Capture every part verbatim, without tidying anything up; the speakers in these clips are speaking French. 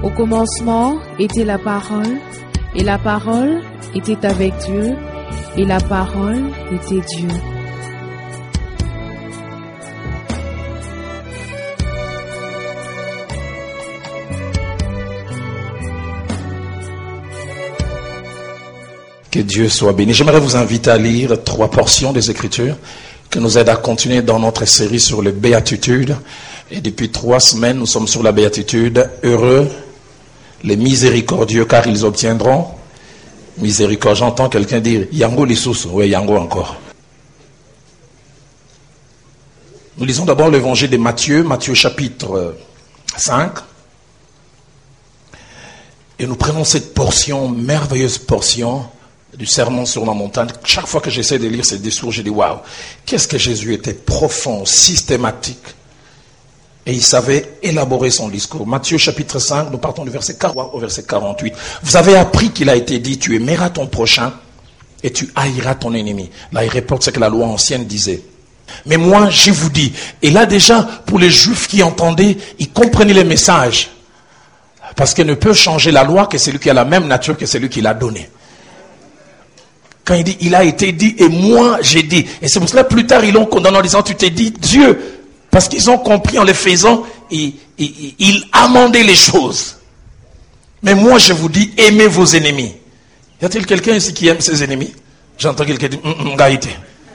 Au commencement était la parole, et la parole était avec Dieu, et la parole était Dieu. Que Dieu soit béni. J'aimerais vous inviter à lire trois portions des Écritures qui nous aident à continuer dans notre série sur les béatitudes. Et depuis trois semaines, nous sommes sur la béatitude. Heureux les miséricordieux, car ils obtiendront miséricorde. J'entends quelqu'un dire Yango Lissous. Oui, Yango encore. Nous lisons d'abord l'évangile de Matthieu, Matthieu chapitre cinq. Et nous prenons cette portion, merveilleuse portion du sermon sur la montagne. Chaque fois que j'essaie de lire ces discours, je dis waouh, qu'est-ce que Jésus était profond, systématique. Et il savait élaborer son discours. Matthieu chapitre cinq, nous partons du verset quarante au verset quarante-huit. Vous avez appris qu'il a été dit, tu aimeras ton prochain et tu haïras ton ennemi. Là, il reporte ce que la loi ancienne disait. Mais moi, je vous dis, et là déjà, pour les Juifs qui entendaient, ils comprenaient les messages. Parce qu'il ne peut changer la loi que celui qui a la même nature que celui qui l'a donnée. Quand il dit, il a été dit, et moi, j'ai dit. Et c'est pour cela, plus tard, ils l'ont condamné en disant, tu t'es dit, Dieu. Parce qu'ils ont compris en le faisant, ils, ils, ils amendaient les choses. Mais moi, je vous dis, aimez vos ennemis. Y a-t-il quelqu'un ici qui aime ses ennemis? J'entends quelqu'un dire, hum, gaïté.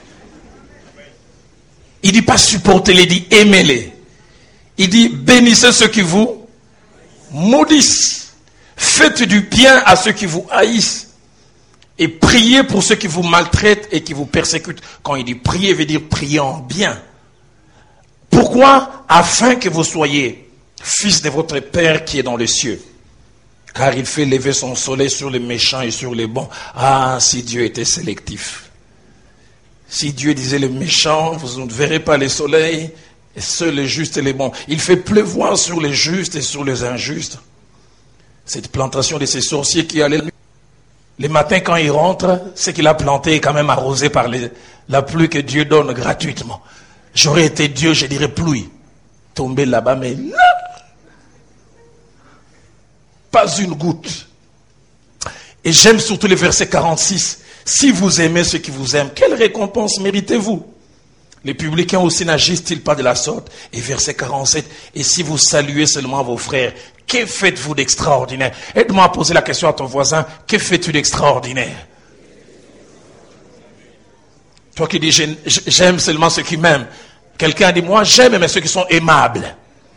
Il dit pas supportez-les, il dit aimez-les. Il dit bénissez ceux qui vous maudissent. Faites du bien à ceux qui vous haïssent. Et priez pour ceux qui vous maltraitent et qui vous persécutent. Quand il dit prier, il veut dire prier en bien. Pourquoi? Afin que vous soyez fils de votre Père qui est dans les cieux. Car il fait lever son soleil sur les méchants et sur les bons. Ah, si Dieu était sélectif. Si Dieu disait les méchants, vous ne verrez pas les soleils, et seuls les justes et les bons. Il fait pleuvoir sur les justes et sur les injustes. Cette plantation de ces sorciers qui allaient... Les matins quand il rentre, ce qu'il a planté est quand même arrosé par les, la pluie que Dieu donne gratuitement. J'aurais été Dieu, je dirais pluie. Tomber là-bas, mais là, pas une goutte. Et j'aime surtout le verset quarante-six. Si vous aimez ceux qui vous aiment, quelle récompense méritez-vous? Les publicains aussi n'agissent-ils pas de la sorte? Et verset quarante-sept. Et si vous saluez seulement vos frères, que faites-vous d'extraordinaire? Aide-moi à poser la question à ton voisin. Que fais-tu d'extraordinaire? Toi qui dis j'aime seulement ceux qui m'aiment. Quelqu'un dit moi j'aime mais ceux qui sont aimables.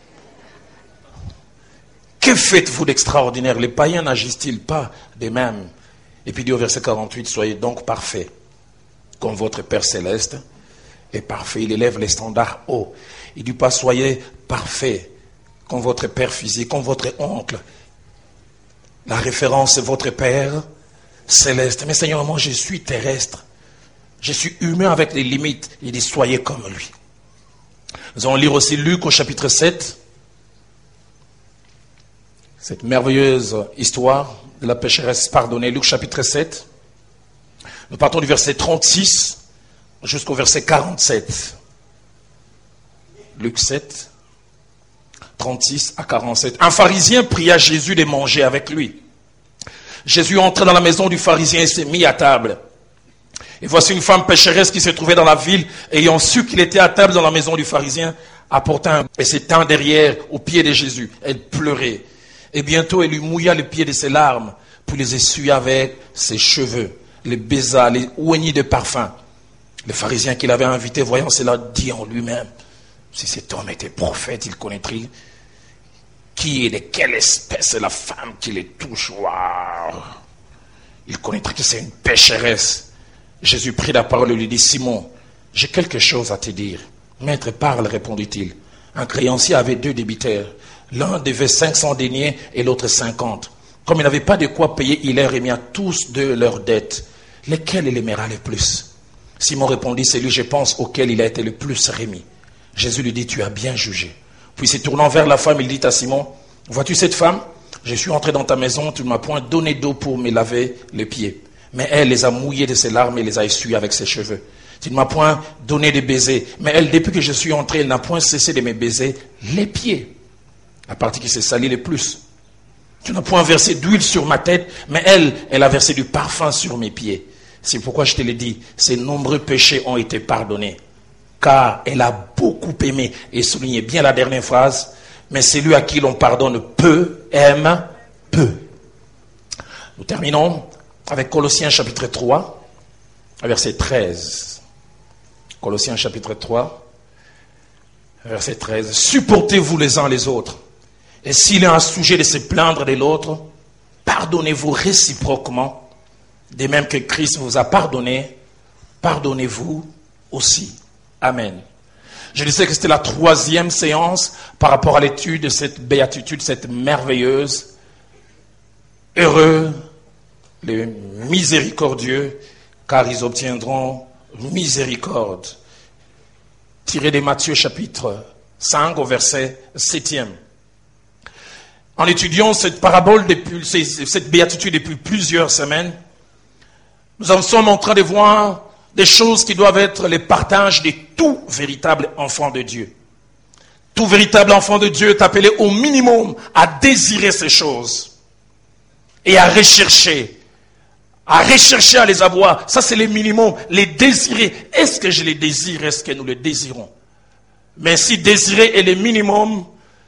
Que faites-vous d'extraordinaire? Les païens n'agissent-ils pas de même? Et puis dit au verset quarante-huit, soyez donc parfaits, comme votre Père céleste est parfait. Il élève les standards hauts. Il dit pas soyez parfaits, comme votre Père physique, comme votre oncle. La référence c'est votre Père céleste. Mais Seigneur, moi je suis terrestre. Je suis humain avec des limites. Il dit soyez comme lui. Nous allons lire aussi Luc au chapitre sept. Cette merveilleuse histoire de la pécheresse pardonnée. Luc chapitre sept. Nous partons du verset trente-six jusqu'au verset quarante-sept. Luc sept, trente-six à quarante-sept. Un pharisien pria Jésus de manger avec lui. Jésus entra dans la maison du pharisien et s'est mis à table. Et voici une femme pécheresse qui se trouvait dans la ville, ayant su qu'il était à table dans la maison du pharisien, apporta un et s'étend derrière aux pieds de Jésus. Elle pleurait. Et bientôt, elle lui mouilla les pieds de ses larmes, puis les essuya avec ses cheveux, les baisa, les oignit de parfum. Le pharisien qui l'avait invité, voyant cela, dit en lui-même, si cet homme était prophète, il connaîtrait qui est de quelle espèce est la femme qui les touche. Waouh! Il connaîtrait que c'est une pécheresse. Jésus prit la parole et lui dit, Simon, j'ai quelque chose à te dire. Maître, parle, répondit-il. Un créancier avait deux débiteurs. L'un devait cinq cents deniers et l'autre cinquante. Comme il n'avait pas de quoi payer, il leur remis à tous deux leurs dettes. Lesquels il aimera le plus? Simon répondit, c'est lui, je pense, auquel il a été le plus remis. Jésus lui dit, tu as bien jugé. Puis se tournant vers la femme, il dit à Simon, vois-tu cette femme? Je suis entré dans ta maison, tu ne m'as point donné d'eau pour me laver les pieds. Mais elle les a mouillés de ses larmes et les a essuyés avec ses cheveux. Tu ne m'as point donné de baisers. Mais elle, depuis que je suis entré, elle n'a point cessé de me baiser les pieds. La partie qui s'est salie le plus. Tu n'as point versé d'huile sur ma tête, mais elle, elle a versé du parfum sur mes pieds. C'est pourquoi je te l'ai dit, ses nombreux péchés ont été pardonnés. Car elle a beaucoup aimé. Et soulignez bien la dernière phrase. Mais celui à qui l'on pardonne peu, aime peu. Nous terminons avec Colossiens chapitre trois, verset treize. Colossiens chapitre trois, verset treize. Supportez-vous les uns les autres. Et s'il est un sujet de se plaindre de l'autre, pardonnez-vous réciproquement. De même que Christ vous a pardonné, pardonnez-vous aussi. Amen. Je disais que c'était la troisième séance par rapport à l'étude de cette béatitude, cette merveilleuse. Heureux les miséricordieux, car ils obtiendront miséricorde. Tiré de Matthieu chapitre cinq au verset septième. En étudiant cette parabole, depuis, cette béatitude depuis plusieurs semaines, nous en sommes en train de voir des choses qui doivent être les partages de tout véritable enfant de Dieu. Tout véritable enfant de Dieu est appelé au minimum à désirer ces choses et à rechercher, à rechercher à les avoir. Ça, c'est le minimum, les désirer. Est-ce que je les désire? Est-ce que nous les désirons? Mais si désirer est le minimum,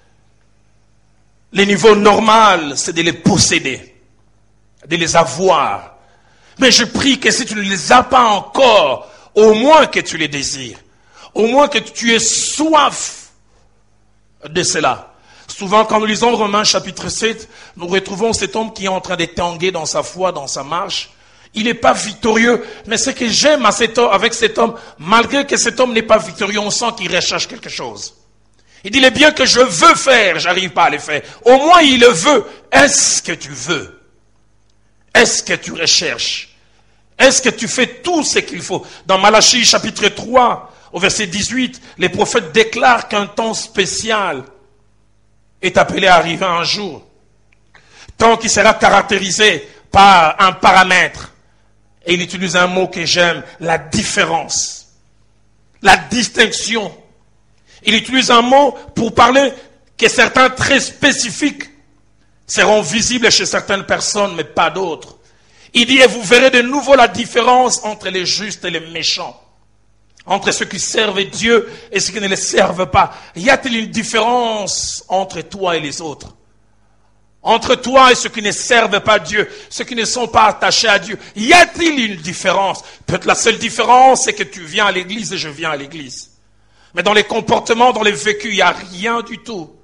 le niveau normal, c'est de les posséder, de les avoir. Mais je prie que si tu ne les as pas encore, au moins que tu les désires. Au moins que tu aies soif de cela. Souvent, quand nous lisons Romains chapitre sept, nous retrouvons cet homme qui est en train de tanguer dans sa foi, dans sa marche. Il n'est pas victorieux. Mais ce que j'aime à cet homme, avec cet homme, malgré que cet homme n'est pas victorieux, on sent qu'il recherche quelque chose. Il dit, les biens que je veux faire, j'arrive pas à les faire. Au moins, il le veut. Est-ce que tu veux? Est-ce que tu recherches? Est-ce que tu fais tout ce qu'il faut? Dans Malachie chapitre trois, au verset dix-huit, les prophètes déclarent qu'un temps spécial est appelé à arriver un jour. Temps qui sera caractérisé par un paramètre. Et il utilise un mot que j'aime, la différence. La distinction. Il utilise un mot pour parler que certains traits spécifiques seront visibles chez certaines personnes, mais pas d'autres. Il dit, et vous verrez de nouveau la différence entre les justes et les méchants. Entre ceux qui servent Dieu et ceux qui ne les servent pas. Y a-t-il une différence entre toi et les autres? Entre toi et ceux qui ne servent pas Dieu, ceux qui ne sont pas attachés à Dieu. Y a-t-il une différence? Peut-être la seule différence, c'est que tu viens à l'église et je viens à l'église. Mais dans les comportements, dans les vécus, il n'y a rien du tout.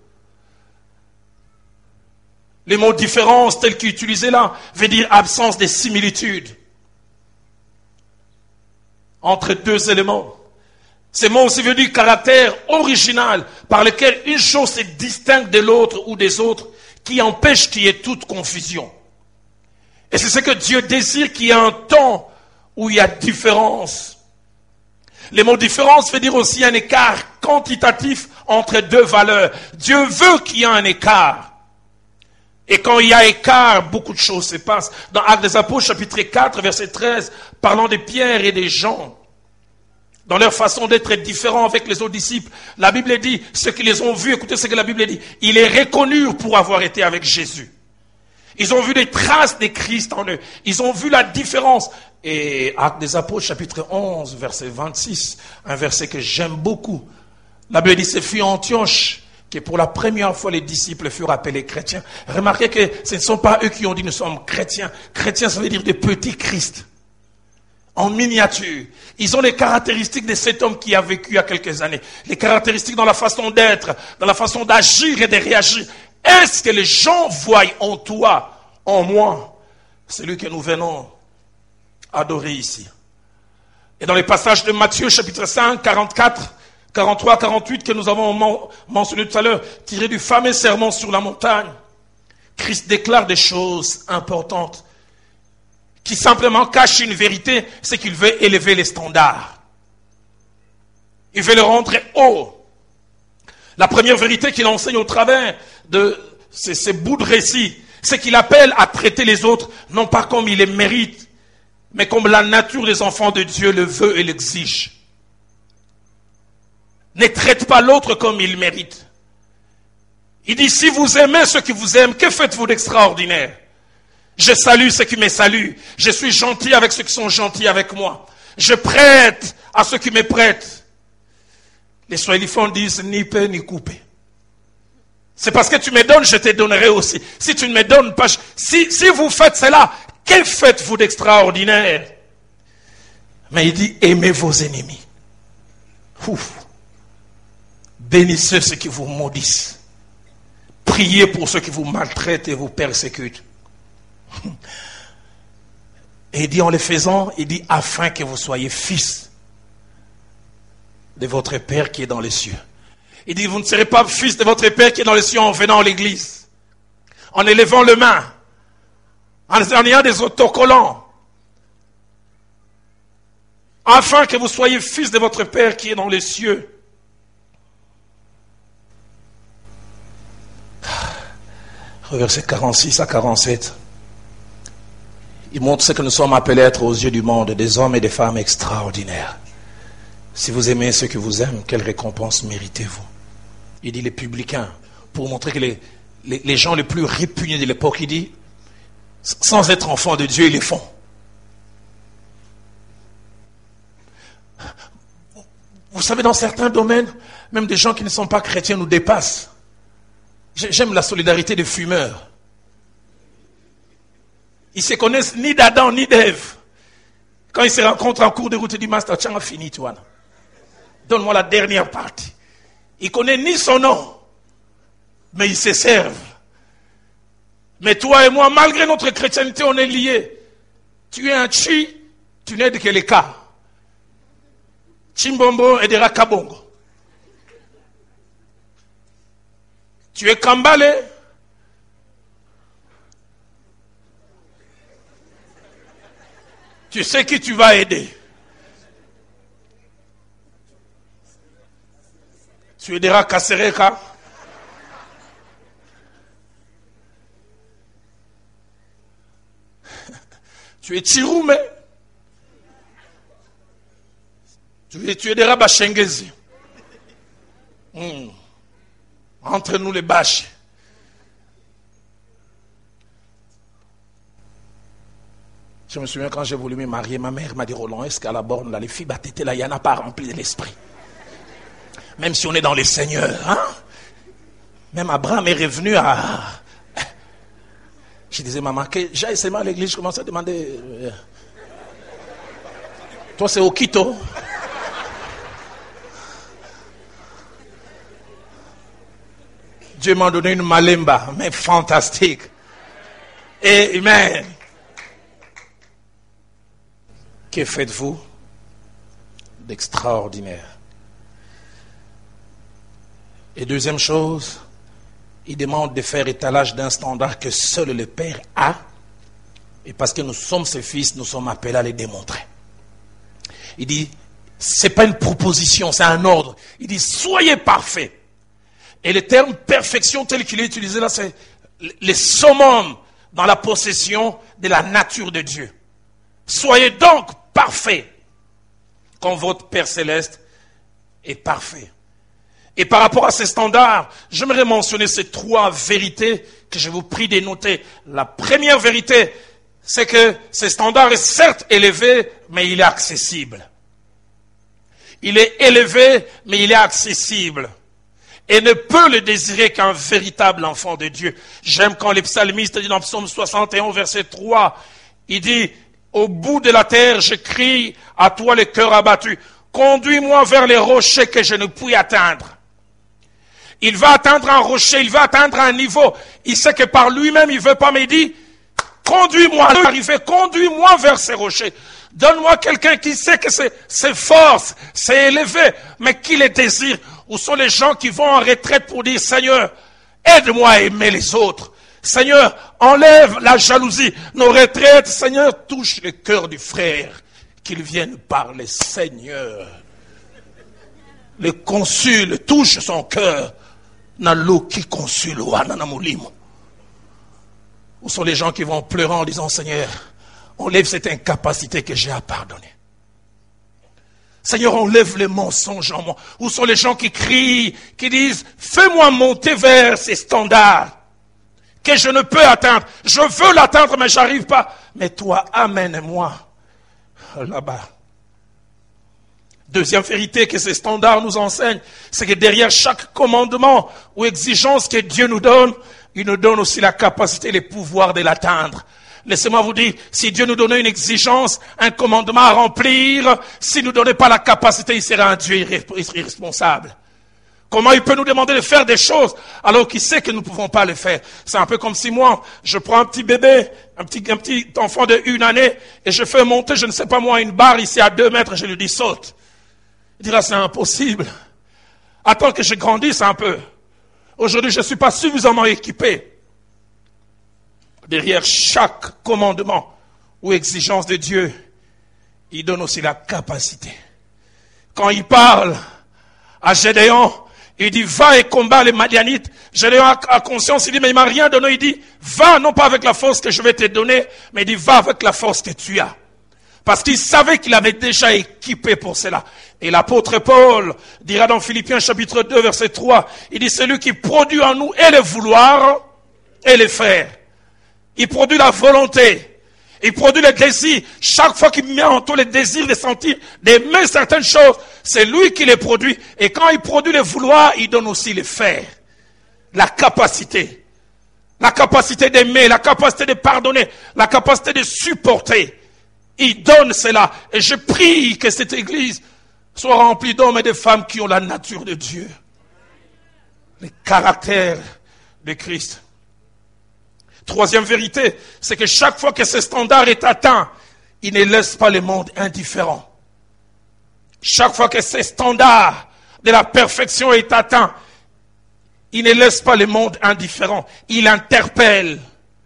Les mots différence tels qu'utilisés là veut dire absence de similitude entre deux éléments. Ces mots aussi veut dire caractère original par lequel une chose se distingue de l'autre ou des autres qui empêche qu'il y ait toute confusion. Et c'est ce que Dieu désire, qu'il y ait un temps où il y a différence. Les mots différence veut dire aussi un écart quantitatif entre deux valeurs. Dieu veut qu'il y ait un écart. Et quand il y a écart, beaucoup de choses se passent. Dans Actes des Apôtres, chapitre quatre, verset treize, parlant de Pierre et des Jean, dans leur façon d'être différents avec les autres disciples, la Bible dit, ceux qui les ont vus, écoutez ce que la Bible dit, ils les reconnurent pour avoir été avec Jésus. Ils ont vu des traces de Christ en eux. Ils ont vu la différence. Et Actes des Apôtres, chapitre onze, verset vingt-six, un verset que j'aime beaucoup. La Bible dit, c'est fut Antioche que pour la première fois les disciples furent appelés chrétiens. Remarquez que ce ne sont pas eux qui ont dit nous sommes chrétiens. Chrétiens, ça veut dire des petits Christ. En miniature. Ils ont les caractéristiques de cet homme qui a vécu il y a quelques années. Les caractéristiques dans la façon d'être, dans la façon d'agir et de réagir. Est-ce que les gens voient en toi, en moi, celui que nous venons adorer ici? Et dans les passages de Matthieu, chapitre cinq, quarante-quatre, quarante-trois, quarante-huit, que nous avons mentionné tout à l'heure, tiré du fameux sermon sur la montagne, Christ déclare des choses importantes qui simplement cachent une vérité, c'est qu'il veut élever les standards. Il veut les rendre haut. La première vérité qu'il enseigne au travers de ces, ces bouts de récit, c'est qu'il appelle à traiter les autres, non pas comme il les mérite, mais comme la nature des enfants de Dieu le veut et l'exige. Ne traite pas l'autre comme il mérite. Il dit, si vous aimez ceux qui vous aiment, que faites-vous d'extraordinaire? Je salue ceux qui me saluent. Je suis gentil avec ceux qui sont gentils avec moi. Je prête à ceux qui me prêtent. Les Swahiliphones disent, ni paix ni coupé. C'est parce que tu me donnes, je te donnerai aussi. Si tu ne me donnes pas, si, si vous faites cela, que faites-vous d'extraordinaire? Mais il dit, aimez vos ennemis. Ouf. Bénissez ceux qui vous maudissent. Priez pour ceux qui vous maltraitent et vous persécutent. Et il dit, en le faisant, il dit, afin que vous soyez fils de votre Père qui est dans les cieux. Il dit, vous ne serez pas fils de votre Père qui est dans les cieux en venant à l'église, en élevant les mains, en ayant des autocollants, afin que vous soyez fils de votre Père qui est dans les cieux. Verset quarante-six à quarante-sept. Il montre ce que nous sommes appelés à être aux yeux du monde, des hommes et des femmes extraordinaires. Si vous aimez ceux qui vous aiment, quelle récompense méritez-vous? Il dit les publicains, pour montrer que les, les, les gens les plus répugnés de l'époque, il dit, sans être enfants de Dieu, ils les font. Vous savez, dans certains domaines, même des gens qui ne sont pas chrétiens nous dépassent. J'aime la solidarité des fumeurs. Ils se connaissent ni d'Adam ni d'Ève. Quand ils se rencontrent en cours de route, ils disent, Master, tu as fini, toi. Donne-moi la dernière partie. Ils ne connaissent ni son nom, mais ils se servent. Mais toi et moi, malgré notre chrétienté, on est liés. Tu es un chi, tu n'es que les cas. Chimbombo et de Rakabongo. Tu es Kambale. Tu sais qui tu vas aider. Tu aideras Kasereka. Tu es Chiroume. Tu, tu aideras Bachengezi. Hmm. Entre nous les bâches. Je me souviens quand j'ai voulu me marier, ma mère m'a dit, Roland, est-ce qu'à la borne, là, les filles battétaient là, il n'y en a pas rempli de l'esprit. Même si on est dans les seigneurs, hein? Même Abraham est revenu à... Je disais, maman, que j'aille seulement à l'église, je commençais à demander... Toi, c'est Okito. Dieu m'a donné une malemba, mais fantastique. Et, amen. Que faites-vous d'extraordinaire? Et deuxième chose, il demande de faire étalage d'un standard que seul le Père a. Et parce que nous sommes ses fils, nous sommes appelés à les démontrer. Il dit, c'est pas une proposition, c'est un ordre. Il dit, soyez parfaits. Et le terme perfection tel qu'il est utilisé là, c'est le summum dans la possession de la nature de Dieu. Soyez donc parfaits, comme votre Père Céleste est parfait. Et par rapport à ces standards, j'aimerais mentionner ces trois vérités que je vous prie de noter. La première vérité, c'est que ce standard est certes élevé, mais il est accessible. Il est élevé, mais il est accessible. Et ne peut le désirer qu'un véritable enfant de Dieu. J'aime quand les psalmistes disent dans Psaume soixante et un, verset trois, il dit, au bout de la terre, je crie à toi le cœur abattu. Conduis-moi vers les rochers que je ne puis atteindre. Il va atteindre un rocher, il va atteindre un niveau. Il sait que par lui-même, il ne veut pas, mais il dit, conduis-moi à arriver, conduis-moi vers ces rochers. Donne-moi quelqu'un qui sait que c'est, c'est force, c'est élevé, mais qui les désire. Où sont les gens qui vont en retraite pour dire, Seigneur, aide-moi à aimer les autres. Seigneur, enlève la jalousie. Nos retraites, Seigneur, touche le cœur du frère. Qu'il vienne parler, Seigneur. Le consul touche son cœur. Nalo qui consul Où sont les gens qui vont pleurer en disant, Seigneur, enlève cette incapacité que j'ai à pardonner. Seigneur, enlève les mensonges en moi. Où sont les gens qui crient, qui disent, fais-moi monter vers ces standards que je ne peux atteindre. Je veux l'atteindre, mais j'arrive pas. Mais toi, amène-moi là-bas. Deuxième vérité que ces standards nous enseignent, c'est que derrière chaque commandement ou exigence que Dieu nous donne, il nous donne aussi la capacité et le pouvoir de l'atteindre. Laissez-moi vous dire, si Dieu nous donnait une exigence, un commandement à remplir, s'il ne nous donnait pas la capacité, il serait un Dieu irresponsable. Comment il peut nous demander de faire des choses alors qu'il sait que nous ne pouvons pas les faire? C'est un peu comme si moi, je prends un petit bébé, un petit, un petit enfant de une année, et je fais monter, je ne sais pas moi, une barre ici à deux mètres, et je lui dis saute. Il dira c'est impossible. Attends que je grandisse un peu. Aujourd'hui, je ne suis pas suffisamment équipé. Derrière chaque commandement ou exigence de Dieu, il donne aussi la capacité. Quand il parle à Gédéon, il dit va et combat les Madianites. Gédéon a conscience, il dit mais il m'a rien donné. Il dit va non pas avec la force que je vais te donner, mais il dit va avec la force que tu as. Parce qu'il savait qu'il avait déjà équipé pour cela. Et l'apôtre Paul dira dans Philippiens chapitre deux verset trois, il dit celui qui produit en nous et le vouloir et le faire. Il produit la volonté. Il produit le désir. Chaque fois qu'il met en toi le désir de sentir, d'aimer certaines choses, c'est lui qui les produit. Et quand il produit le vouloir, il donne aussi le faire. La capacité. La capacité d'aimer, la capacité de pardonner, la capacité de supporter. Il donne cela. Et je prie que cette église soit remplie d'hommes et de femmes qui ont la nature de Dieu. Le caractère de Christ. Troisième vérité, c'est que chaque fois que ce standard est atteint, il ne laisse pas le monde indifférent. Chaque fois que ce standard de la perfection est atteint, il ne laisse pas le monde indifférent. Il interpelle.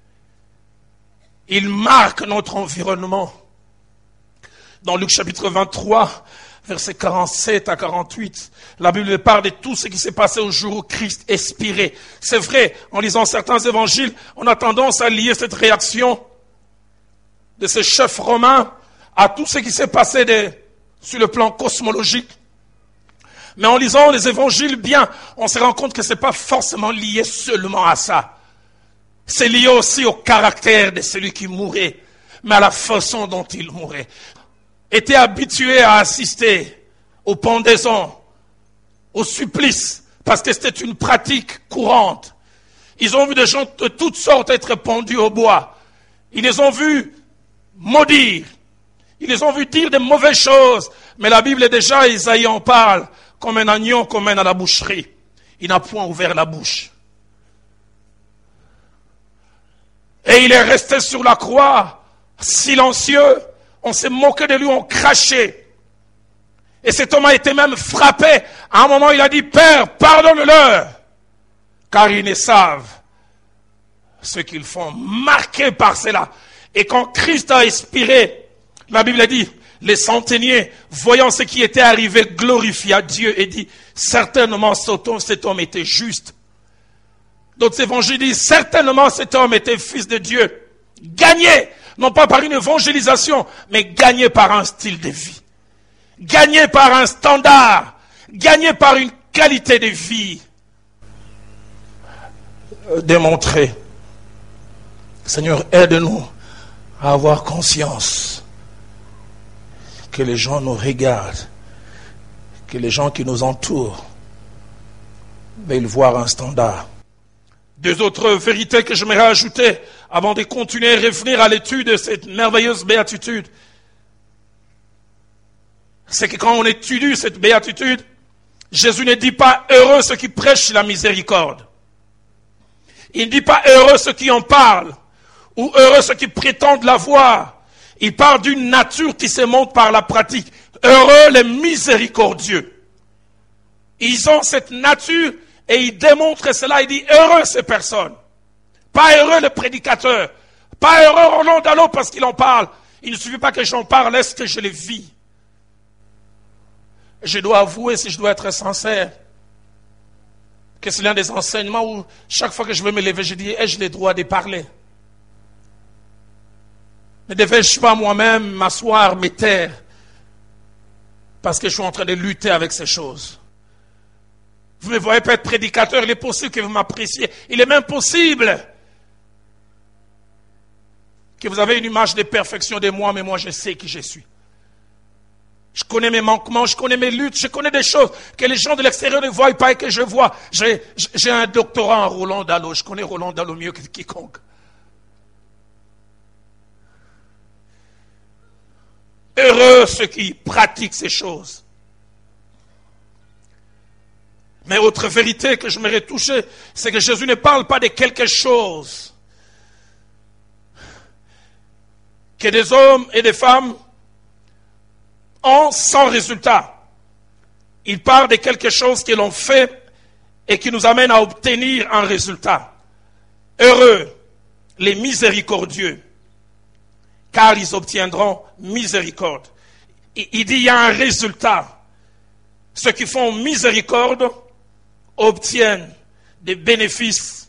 Il marque notre environnement. Dans Luc chapitre vingt-trois, versets quarante-sept à quarante-huit, la Bible parle de tout ce qui s'est passé au jour où Christ expirait. C'est vrai, en lisant certains évangiles, on a tendance à lier cette réaction de ce chef romain à tout ce qui s'est passé de, sur le plan cosmologique. Mais en lisant les évangiles bien, on se rend compte que ce n'est pas forcément lié seulement à ça. C'est lié aussi au caractère de celui qui mourait, mais à la façon dont il mourait. Étaient habitués à assister aux pendaisons, aux supplices, parce que c'était une pratique courante. Ils ont vu des gens de toutes sortes être pendus au bois. Ils les ont vus maudire. Ils les ont vus dire de mauvaises choses. Mais la Bible est déjà, Isaïe en parle, comme un agneau qu'on mène à la boucherie. Il n'a point ouvert la bouche. Et il est resté sur la croix, silencieux. On s'est moqué de lui, on crachait. Et cet homme a été même frappé. À un moment, il a dit, Père, pardonne-leur, car ils ne savent ce qu'ils font, marqués par cela. Et quand Christ a expiré, la Bible a dit, les centeniers, voyant ce qui était arrivé, glorifia Dieu et dit, certainement cet homme était juste. D'autres évangiles disent, certainement cet homme était fils de Dieu. Gagné, non pas par une évangélisation, mais gagné par un style de vie. Gagné par un standard. Gagné par une qualité de vie. Démontrer. Seigneur, aide-nous à avoir conscience que les gens nous regardent, que les gens qui nous entourent veulent voir un standard. Deux autres vérités que j'aimerais ajouter avant de continuer et revenir à l'étude de cette merveilleuse béatitude. C'est que quand on étudie cette béatitude, Jésus ne dit pas heureux ceux qui prêchent la miséricorde. Il ne dit pas heureux ceux qui en parlent ou heureux ceux qui prétendent l'avoir. Il parle d'une nature qui se montre par la pratique. Heureux les miséricordieux. Ils ont cette nature et ils démontrent cela. Il dit heureux ces personnes. Pas heureux le prédicateur. Pas heureux Roland Dallot parce qu'il en parle. Il ne suffit pas que j'en parle, est-ce que je les vis? Je dois avouer, si je dois être sincère, que c'est l'un des enseignements où chaque fois que je veux me lever, je dis, ai-je le droit de parler? Ne devais-je pas moi-même m'asseoir, me taire? Parce que je suis en train de lutter avec ces choses. Vous me voyez pas être prédicateur, il est possible que vous m'appréciez. Il est même possible que vous avez une image de perfection de moi, mais moi je sais qui je suis. Je connais mes manquements, je connais mes luttes, je connais des choses que les gens de l'extérieur ne voient pas et que je vois. J'ai, j'ai un doctorat en Roland Dallot, je connais Roland Dallot mieux que quiconque. Heureux ceux qui pratiquent ces choses. Mais autre vérité que je m'aurais touché, c'est que Jésus ne parle pas de quelque chose que des hommes et des femmes ont sans résultat. Il parle de quelque chose qu'ils ont fait et qui nous amène à obtenir un résultat. Heureux les miséricordieux, car ils obtiendront miséricorde. Il dit il y a un résultat. Ceux qui font miséricorde obtiennent des bénéfices.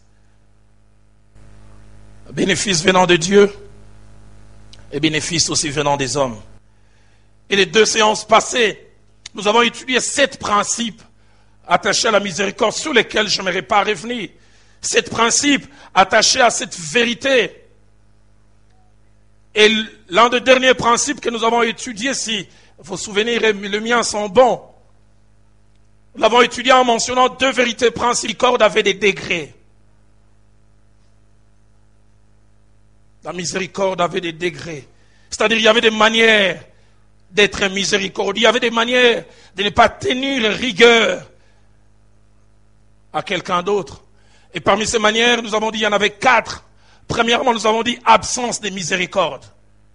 Bénéfices venant de Dieu et bénéfices aussi venant des hommes. Et les deux séances passées, nous avons étudié sept principes attachés à la miséricorde sur lesquels je n'aimerais pas revenir. Sept principes attachés à cette vérité. Et l'un des derniers principes que nous avons étudié, si vos souvenirs et le mien sont bons, nous l'avons étudié en mentionnant deux vérités principales. La miséricorde avait des degrés. La miséricorde avait des degrés. C'est-à-dire il y avait des manières d'être miséricordieux. Il y avait des manières de ne pas tenir rigueur à quelqu'un d'autre. Et parmi ces manières, nous avons dit il y en avait quatre. Premièrement, nous avons dit absence de miséricorde.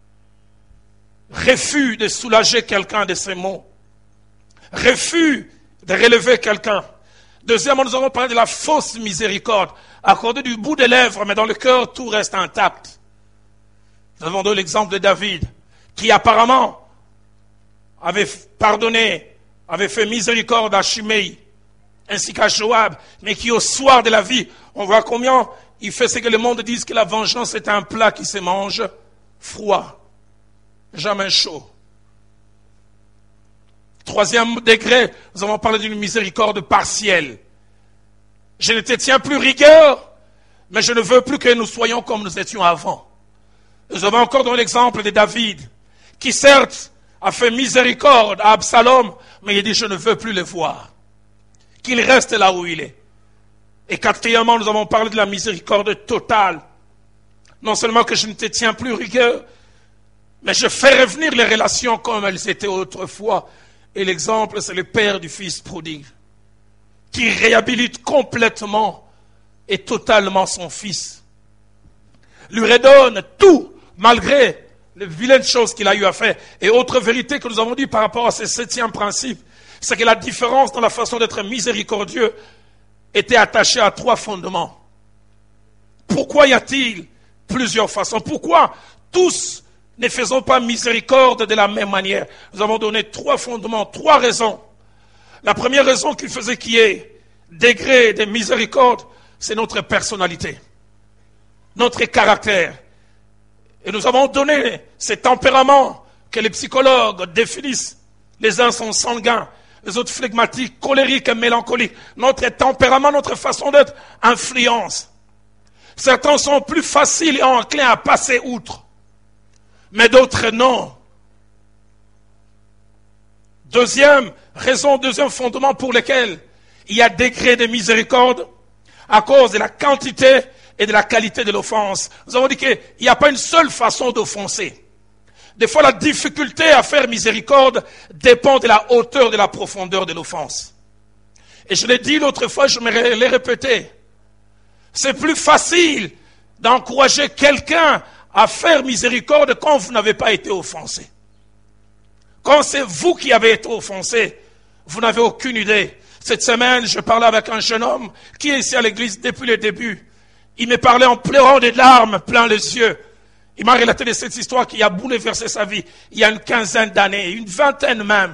Refus de soulager quelqu'un de ses maux. Refus de relever quelqu'un. Deuxièmement, nous avons parlé de la fausse miséricorde. Accordée du bout des lèvres, mais dans le cœur, tout reste intact. Nous avons donné l'exemple de David, qui apparemment avait pardonné, avait fait miséricorde à Shimei, ainsi qu'à Joab, mais qui au soir de la vie, on voit combien il fait ce que le monde dit, que la vengeance est un plat qui se mange froid, jamais chaud. Troisième degré, nous avons parlé d'une miséricorde partielle. Je ne te tiens plus rigueur, mais je ne veux plus que nous soyons comme nous étions avant. Nous avons encore donné l'exemple de David, qui certes a fait miséricorde à Absalom, mais il dit je ne veux plus le voir. Qu'il reste là où il est. Et quatrièmement, nous avons parlé de la miséricorde totale. Non seulement que je ne te tiens plus rigueur, mais je fais revenir les relations comme elles étaient autrefois. Et l'exemple, c'est le père du fils prodigue, qui réhabilite complètement et totalement son fils. Lui redonne tout, malgré les vilaines choses qu'il a eu à faire. Et autre vérité que nous avons dit par rapport à ce septième principe, c'est que la différence dans la façon d'être miséricordieux était attachée à trois fondements. Pourquoi y a-t-il plusieurs façons? Pourquoi tous ne faisons pas miséricorde de la même manière? Nous avons donné trois fondements, trois raisons. La première raison qui faisait qu'il y ait degré de miséricorde, c'est notre personnalité, notre caractère. Et nous avons donné ces tempéraments que les psychologues définissent. Les uns sont sanguins, les autres flegmatiques, colériques et mélancoliques. Notre tempérament, notre façon d'être influence. Certains sont plus faciles et enclins à passer outre, mais d'autres non. Deuxième raison, deuxième fondement pour lequel il y a degré de miséricorde, à cause de la quantité et de la qualité de l'offense. Nous avons dit qu'il n'y a pas une seule façon d'offenser. Des fois, la difficulté à faire miséricorde dépend de la hauteur, de la profondeur de l'offense. Et je l'ai dit l'autre fois, je me l'ai répété. C'est plus facile d'encourager quelqu'un à faire miséricorde quand vous n'avez pas été offensé. Quand c'est vous qui avez été offensé, vous n'avez aucune idée. Cette semaine, je parlais avec un jeune homme qui est ici à l'église depuis le début. Il me parlait en pleurant des larmes plein les yeux. Il m'a relaté de cette histoire qui a bouleversé sa vie il y a une quinzaine d'années, une vingtaine même.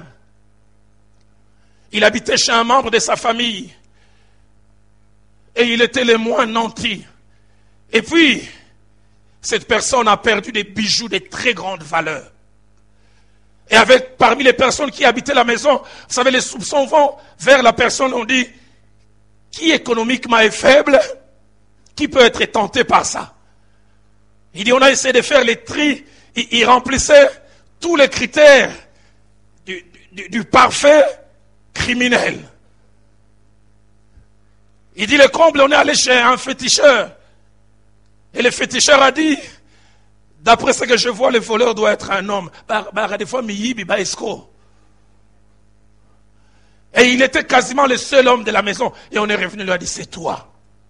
Il habitait chez un membre de sa famille et il était le moins nanti. Et puis, cette personne a perdu des bijoux de très grande valeur. Et avec, parmi les personnes qui habitaient la maison, vous savez, les soupçons vont vers la personne, on dit, qui économiquement est faible, qui peut être tenté par ça. Il dit, on a essayé de faire les tris, il, il remplissait tous les critères du, du, du parfait criminel. Il dit, le comble, on est allé chez un féticheur. Et le féticheur a dit, d'après ce que je vois, le voleur doit être un homme. Des fois, et il était quasiment le seul homme de la maison. Et on est revenu, il lui a dit, c'est toi.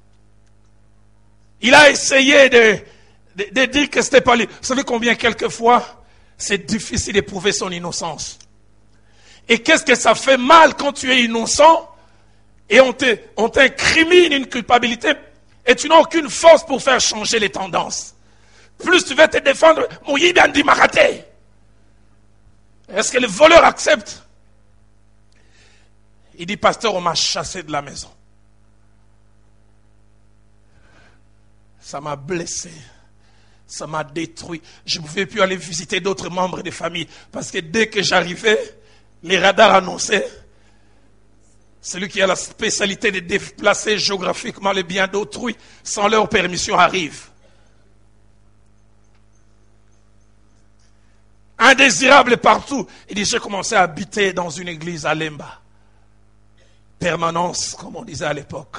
Il a essayé de, de, de dire que c'était pas lui. Vous savez combien, quelquefois, c'est difficile de prouver son innocence. Et qu'est-ce que ça fait mal quand tu es innocent et on te, on t'incrimine une culpabilité et tu n'as aucune force pour faire changer les tendances. Plus tu vas te défendre, Mouyi bien dit maraté. Est-ce que le voleur accepte? Il dit, pasteur, on m'a chassé de la maison. Ça m'a blessé. Ça m'a détruit. Je ne pouvais plus aller visiter d'autres membres de famille. Parce que dès que j'arrivais, les radars annonçaient, celui qui a la spécialité de déplacer géographiquement les biens d'autrui sans leur permission arrive. Indésirable partout. Il dit, j'ai commencé à habiter dans une église à Lemba. Permanence, comme on disait à l'époque.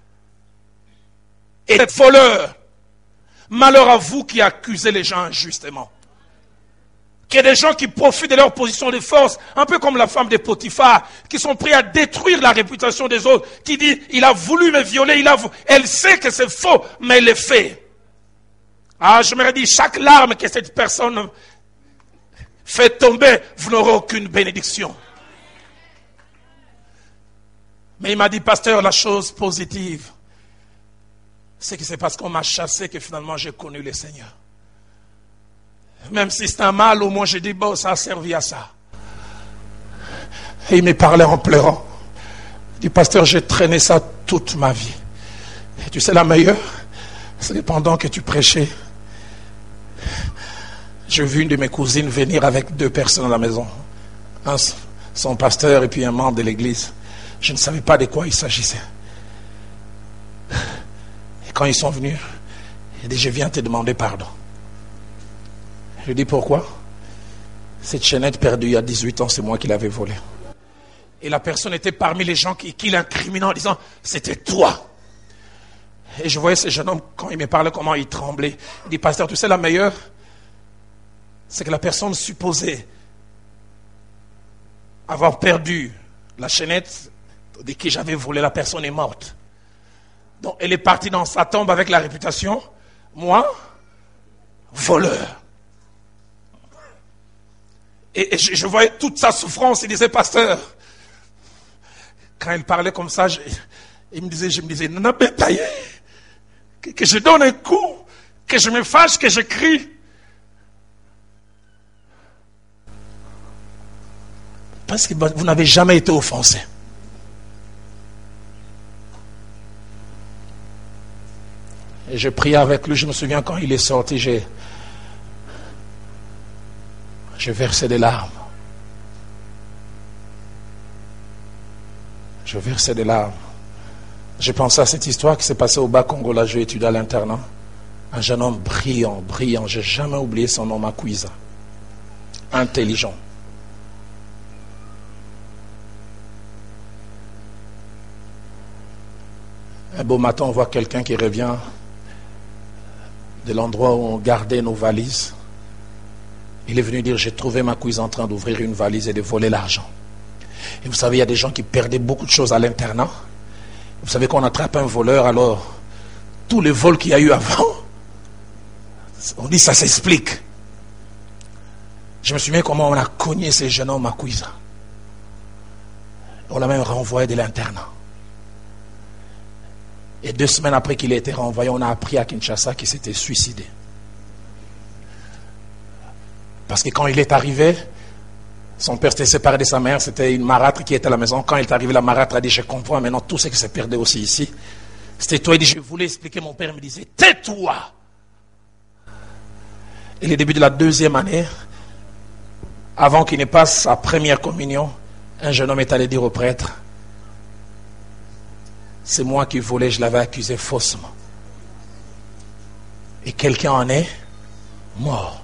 Et cette voleur, malheur à vous qui accusez les gens injustement. Qu'il y ait des gens qui profitent de leur position de force, un peu comme la femme de Potiphar, qui sont prêts à détruire la réputation des autres, qui dit, il a voulu me violer, il a voulu. Elle sait que c'est faux, mais elle le fait. Ah, je me dis, chaque larme que cette personne fait tomber, vous n'aurez aucune bénédiction. Mais il m'a dit, pasteur, la chose positive, c'est que c'est parce qu'on m'a chassé que finalement j'ai connu le Seigneur. Même si c'est un mal, au moins j'ai dit, bon, ça a servi à ça. Et il me parlait en pleurant. Il dit, pasteur, j'ai traîné ça toute ma vie. Et tu sais la meilleure, c'est que pendant que tu prêchais, j'ai vu une de mes cousines venir avec deux personnes à la maison. Un, son pasteur et puis un membre de l'église. Je ne savais pas de quoi il s'agissait. Et quand ils sont venus, il dit, je viens te demander pardon. Je lui dis, pourquoi? Cette chaînette perdue il y a dix-huit ans, c'est moi qui l'avais volée. Et la personne était parmi les gens qui, qui l'incriminaient en disant, c'était toi. Et je voyais ce jeune homme, quand il me parlait, comment il tremblait. Il dit, pasteur, tu sais la meilleure, c'est que la personne supposée avoir perdu la chaînette de qui j'avais volé, la personne est morte. Donc elle est partie dans sa tombe avec la réputation, moi, voleur. Et, et je, je voyais toute sa souffrance. Il disait, pasteur, quand il parlait comme ça, je, il me disait, je me disais, non, que, que je donne un coup, que je me fâche, que je crie. Parce que vous n'avez jamais été offensé. Et je priais avec lui, je me souviens quand il est sorti, j'ai, j'ai versé des larmes. Je versais des larmes. J'ai pensé à cette histoire qui s'est passée au Bas-Congo, là, j'ai étudié à l'internat. Un jeune homme brillant, brillant, j'ai jamais oublié son nom, Makuiza. Intelligent. Un beau matin, on voit quelqu'un qui revient de l'endroit où on gardait nos valises. Il est venu dire, j'ai trouvé Makuiza en train d'ouvrir une valise et de voler l'argent. Et vous savez, il y a des gens qui perdaient beaucoup de choses à l'internat. Vous savez qu'on attrape un voleur, alors tous les vols qu'il y a eu avant, on dit ça s'explique. Je me souviens comment on a cogné ces jeunes hommes Makuiza. On l'a même renvoyé de l'internat. Et deux semaines après qu'il ait été renvoyé, on a appris à Kinshasa qu'il s'était suicidé. Parce que quand il est arrivé, son père s'était séparé de sa mère, c'était une marâtre qui était à la maison. Quand il est arrivé, la marâtre a dit, je comprends maintenant tout ce qui s'est perdu aussi ici. C'était toi, il dit, je voulais expliquer, mon père me disait, tais-toi. Et le début de la deuxième année, Avant qu'il ne passe sa première communion, un jeune homme est allé dire au prêtre, c'est moi qui volais, je l'avais accusé faussement. Et quelqu'un en est mort.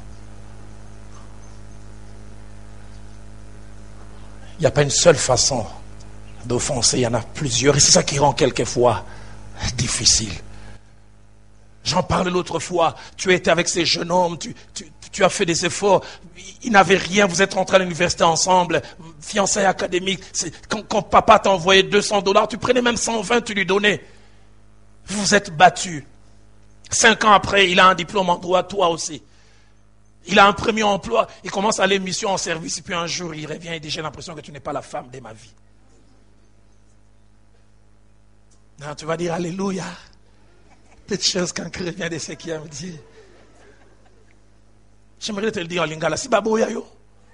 Il n'y a pas une seule façon d'offenser, il y en a plusieurs. Et c'est ça qui rend quelquefois difficile. J'en parlais l'autre fois, tu étais avec ces jeunes hommes, tu, tu, tu as fait des efforts, ils n'avaient rien, vous êtes rentrés à l'université ensemble, fiançailles académiques, quand, quand papa t'a envoyé deux cents dollars, tu prenais même cent vingt, tu lui donnais. Vous vous êtes battus. Cinq ans après, il a un diplôme en droit, toi aussi. Il a un premier emploi, il commence à aller mission en service, et puis un jour, il revient et dit, j'ai l'impression que tu n'es pas la femme de ma vie. Non, tu vas dire, alléluia. Petite chose quand il revient de ce qu'il a me dit. J'aimerais te le dire en lingala, si baboya yo.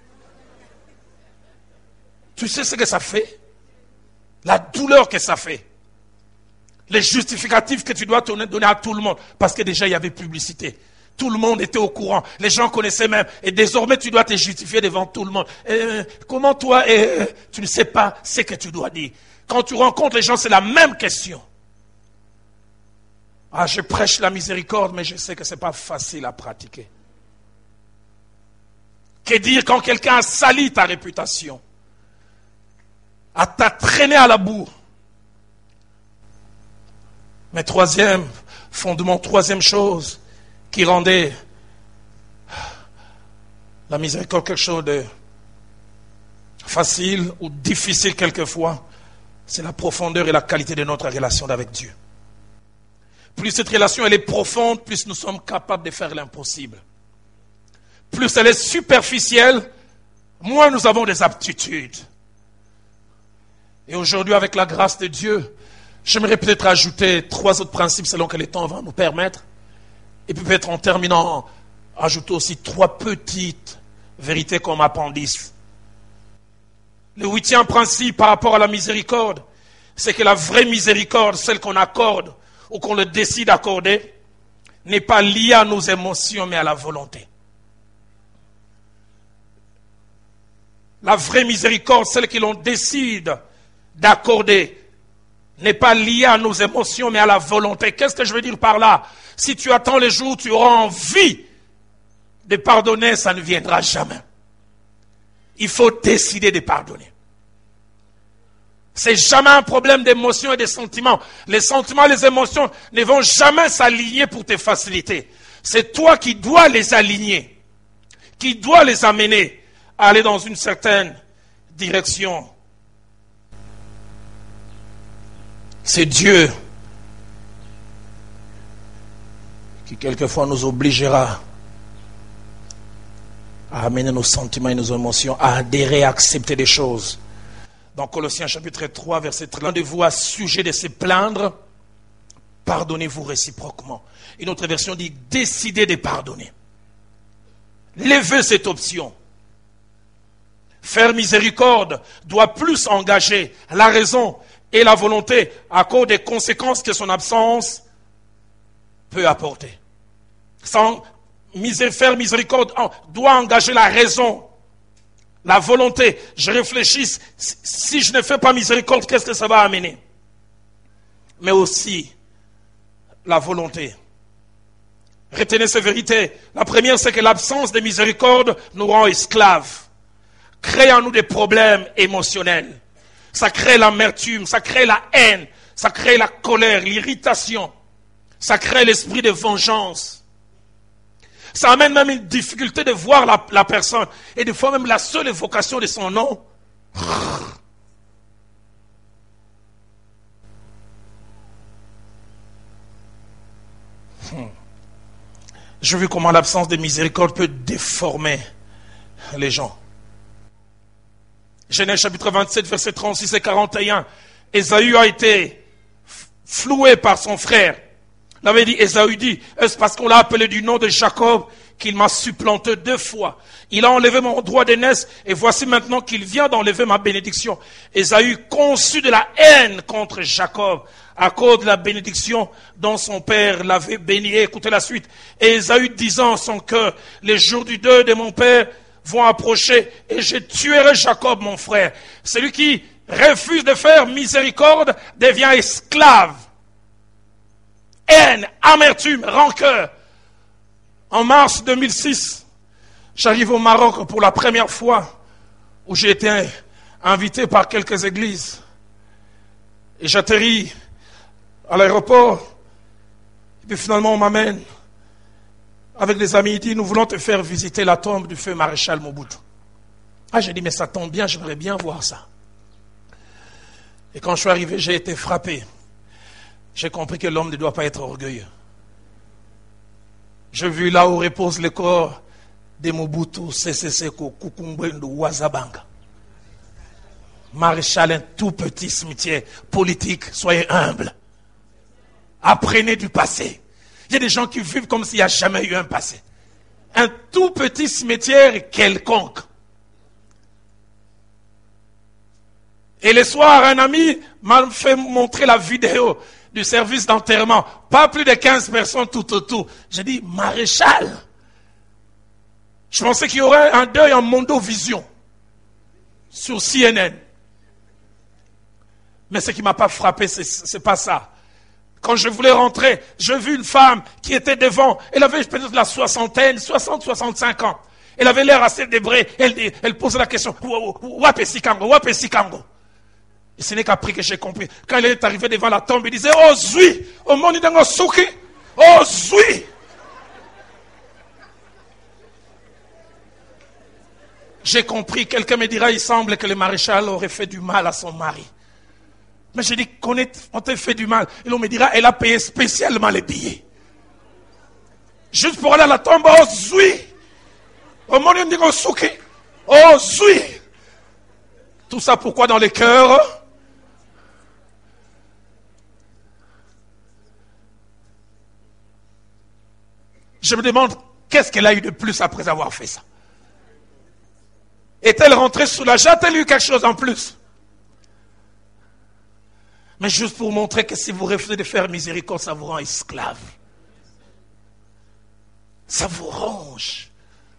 Tu sais ce que ça fait? La douleur que ça fait. Les justificatifs que tu dois donner à tout le monde. Parce que déjà, il y avait publicité. Tout le monde était au courant. Les gens connaissaient même. Et désormais, tu dois te justifier devant tout le monde. Et comment toi, et, tu ne sais pas ce que tu dois dire. Quand tu rencontres les gens, c'est la même question. Ah, je prêche la miséricorde, mais je sais que ce n'est pas facile à pratiquer. Que dire quand quelqu'un a sali ta réputation, a t'a traîné à la boue. Mais troisième fondement, troisième chose qui rendait la miséricorde quelque chose de facile ou difficile quelquefois, c'est la profondeur et la qualité de notre relation avec Dieu. Plus cette relation elle est profonde, plus nous sommes capables de faire l'impossible. Plus elle est superficielle, moins nous avons des aptitudes. Et aujourd'hui, avec la grâce de Dieu, j'aimerais peut-être ajouter trois autres principes selon que le temps va nous permettre. Et puis peut-être en terminant, ajouter aussi trois petites vérités comme appendice. Le huitième principe par rapport à la miséricorde, c'est que la vraie miséricorde, celle qu'on accorde ou qu'on le décide d'accorder, n'est pas liée à nos émotions mais à la volonté. La vraie miséricorde, celle que l'on décide d'accorder, n'est pas liée à nos émotions mais à la volonté. Qu'est-ce que je veux dire par là? Si tu attends les jours où tu auras envie de pardonner, ça ne viendra jamais. Il faut décider de pardonner. C'est jamais un problème d'émotions et de sentiments. Les sentiments et les émotions ne vont jamais s'aligner pour te faciliter. C'est toi qui dois les aligner, qui dois les amener à aller dans une certaine direction. C'est Dieu qui quelquefois nous obligera à amener nos sentiments et nos émotions, à adhérer, à accepter des choses. Dans Colossiens chapitre trois, verset treize, de vous à sujet de se plaindre, pardonnez-vous réciproquement. Une autre version dit, décidez de pardonner. Levez cette option. Faire miséricorde doit plus engager la raison et la volonté à cause des conséquences que son absence peut apporter. Sans misé- faire miséricorde doit engager la raison, la volonté. Je réfléchis, si je ne fais pas miséricorde, qu'est-ce que ça va amener? Mais aussi la volonté. Retenez ces vérités. La première, c'est que l'absence de miséricorde nous rend esclaves, crée en nous des problèmes émotionnels. Ça crée l'amertume, ça crée la haine, ça crée la colère, l'irritation, ça crée l'esprit de vengeance. Ça amène même une difficulté de voir la, la personne. Et des fois même la seule évocation de son nom. Je veux comment l'absence de miséricorde peut déformer les gens. Genèse chapitre vingt-sept, versets trente-six et quarante et un. Ésaü a été floué par son frère. Il avait dit, Ésaü dit, est-ce parce qu'on l'a appelé du nom de Jacob qu'il m'a supplanté deux fois? Il a enlevé mon droit d'aînesse et voici maintenant qu'il vient d'enlever ma bénédiction. Ésaü conçut de la haine contre Jacob à cause de la bénédiction dont son père l'avait béni. Écoutez la suite. Et Ésaü disant en son cœur, les jours du deuil de mon père vont approcher et je tuerai Jacob, mon frère. Celui qui refuse de faire miséricorde devient esclave. Haine, amertume, rancœur. En mars deux mille six, j'arrive au Maroc pour la première fois où j'ai été invité par quelques églises. Et j'atterris à l'aéroport. Et puis finalement, on m'amène avec des amis. Il dit, nous voulons te faire visiter la tombe du feu maréchal Mobutu. Ah, j'ai dit, mais ça tombe bien, j'aimerais bien voir ça. Et quand je suis arrivé, j'ai été frappé. J'ai compris que l'homme ne doit pas être orgueilleux. J'ai vu là où repose le corps de Mobutu Sese Seko Kukumbwendo Wazabanga. Maréchal, un tout petit cimetière politique, soyez humble. Apprenez du passé. Il y a des gens qui vivent comme s'il n'y a jamais eu un passé. Un tout petit cimetière quelconque. Et le soir, un ami m'a fait montrer la vidéo du service d'enterrement. Pas plus de quinze personnes tout autour. J'ai dit, maréchal. Je pensais qu'il y aurait un deuil en Mondovision sur C N N. Mais ce qui ne m'a pas frappé, ce n'est pas ça. Quand je voulais rentrer, j'ai vu une femme qui était devant. Elle avait peut-être la soixantaine, soixante, soixante-cinq ans. Elle avait l'air assez débrée. Elle, elle posait la question, Wape Sikango, Wape Sikango. Et ce n'est qu'après que j'ai compris. Quand elle est arrivée devant la tombe, il disait, oh zui, au monde de Souki, oh zui. J'ai compris, quelqu'un me dira, il semble que le maréchal aurait fait du mal à son mari. Mais j'ai dit, qu'on on t'a fait du mal. Et l'on me dira, elle a payé spécialement les billets. Juste pour aller à la tombe, oh zui. Au monde de Souki, oh zui. Tout ça pourquoi dans les cœurs? Je me demande, qu'est-ce qu'elle a eu de plus après avoir fait ça? Est-elle rentrée soulagée? A-t-elle eu quelque chose en plus? Mais juste pour montrer que si vous refusez de faire miséricorde, ça vous rend esclave. Ça vous ronge.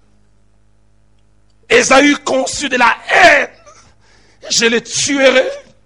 Ésaü conçut de la haine. Je les tuerai.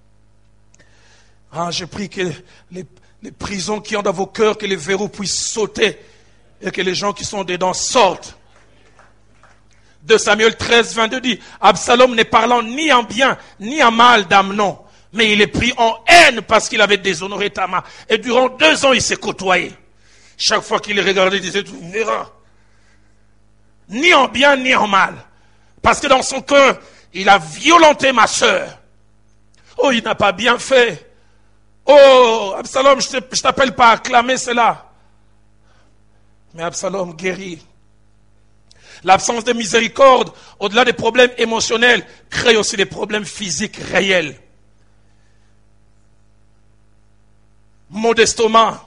Ah, je prie que les, les prisons qui ont dans vos cœurs, que les verrous puissent sauter et que les gens qui sont dedans sortent. deux Samuel treize, vingt-deux dit, Absalom ne parlant ni en bien ni en mal d'Amnon, mais il est pris en haine parce qu'il avait déshonoré Tamar. Et durant deux ans, il s'est côtoyé. Chaque fois qu'il regardait, il disait, tu verras. Ni en bien ni en mal. Parce que dans son cœur, il a violenté ma sœur. Oh, il n'a pas bien fait. Oh, Absalom, je ne t'appelle pas à acclamer cela. Mais Absalom guérit. L'absence de miséricorde, au-delà des problèmes émotionnels, crée aussi des problèmes physiques réels. Maux d'estomac,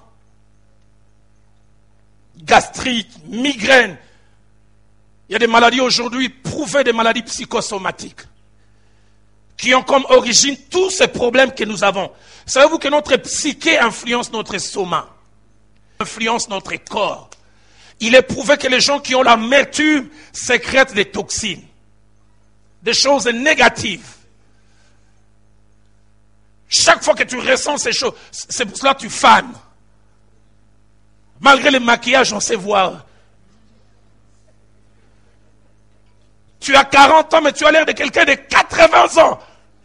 gastrite, migraine. Il y a des maladies aujourd'hui prouvées, des maladies psychosomatiques, qui ont comme origine tous ces problèmes que nous avons. Savez-vous que notre psyché influence notre estomac, influence notre corps? Il est prouvé que les gens qui ont l'amertume sécrètent des toxines, des choses négatives. Chaque fois que tu ressens ces choses, c'est pour cela que tu fanes. Malgré le maquillage, on sait voir. Tu as quarante ans, mais tu as l'air de quelqu'un de quatre-vingts ans.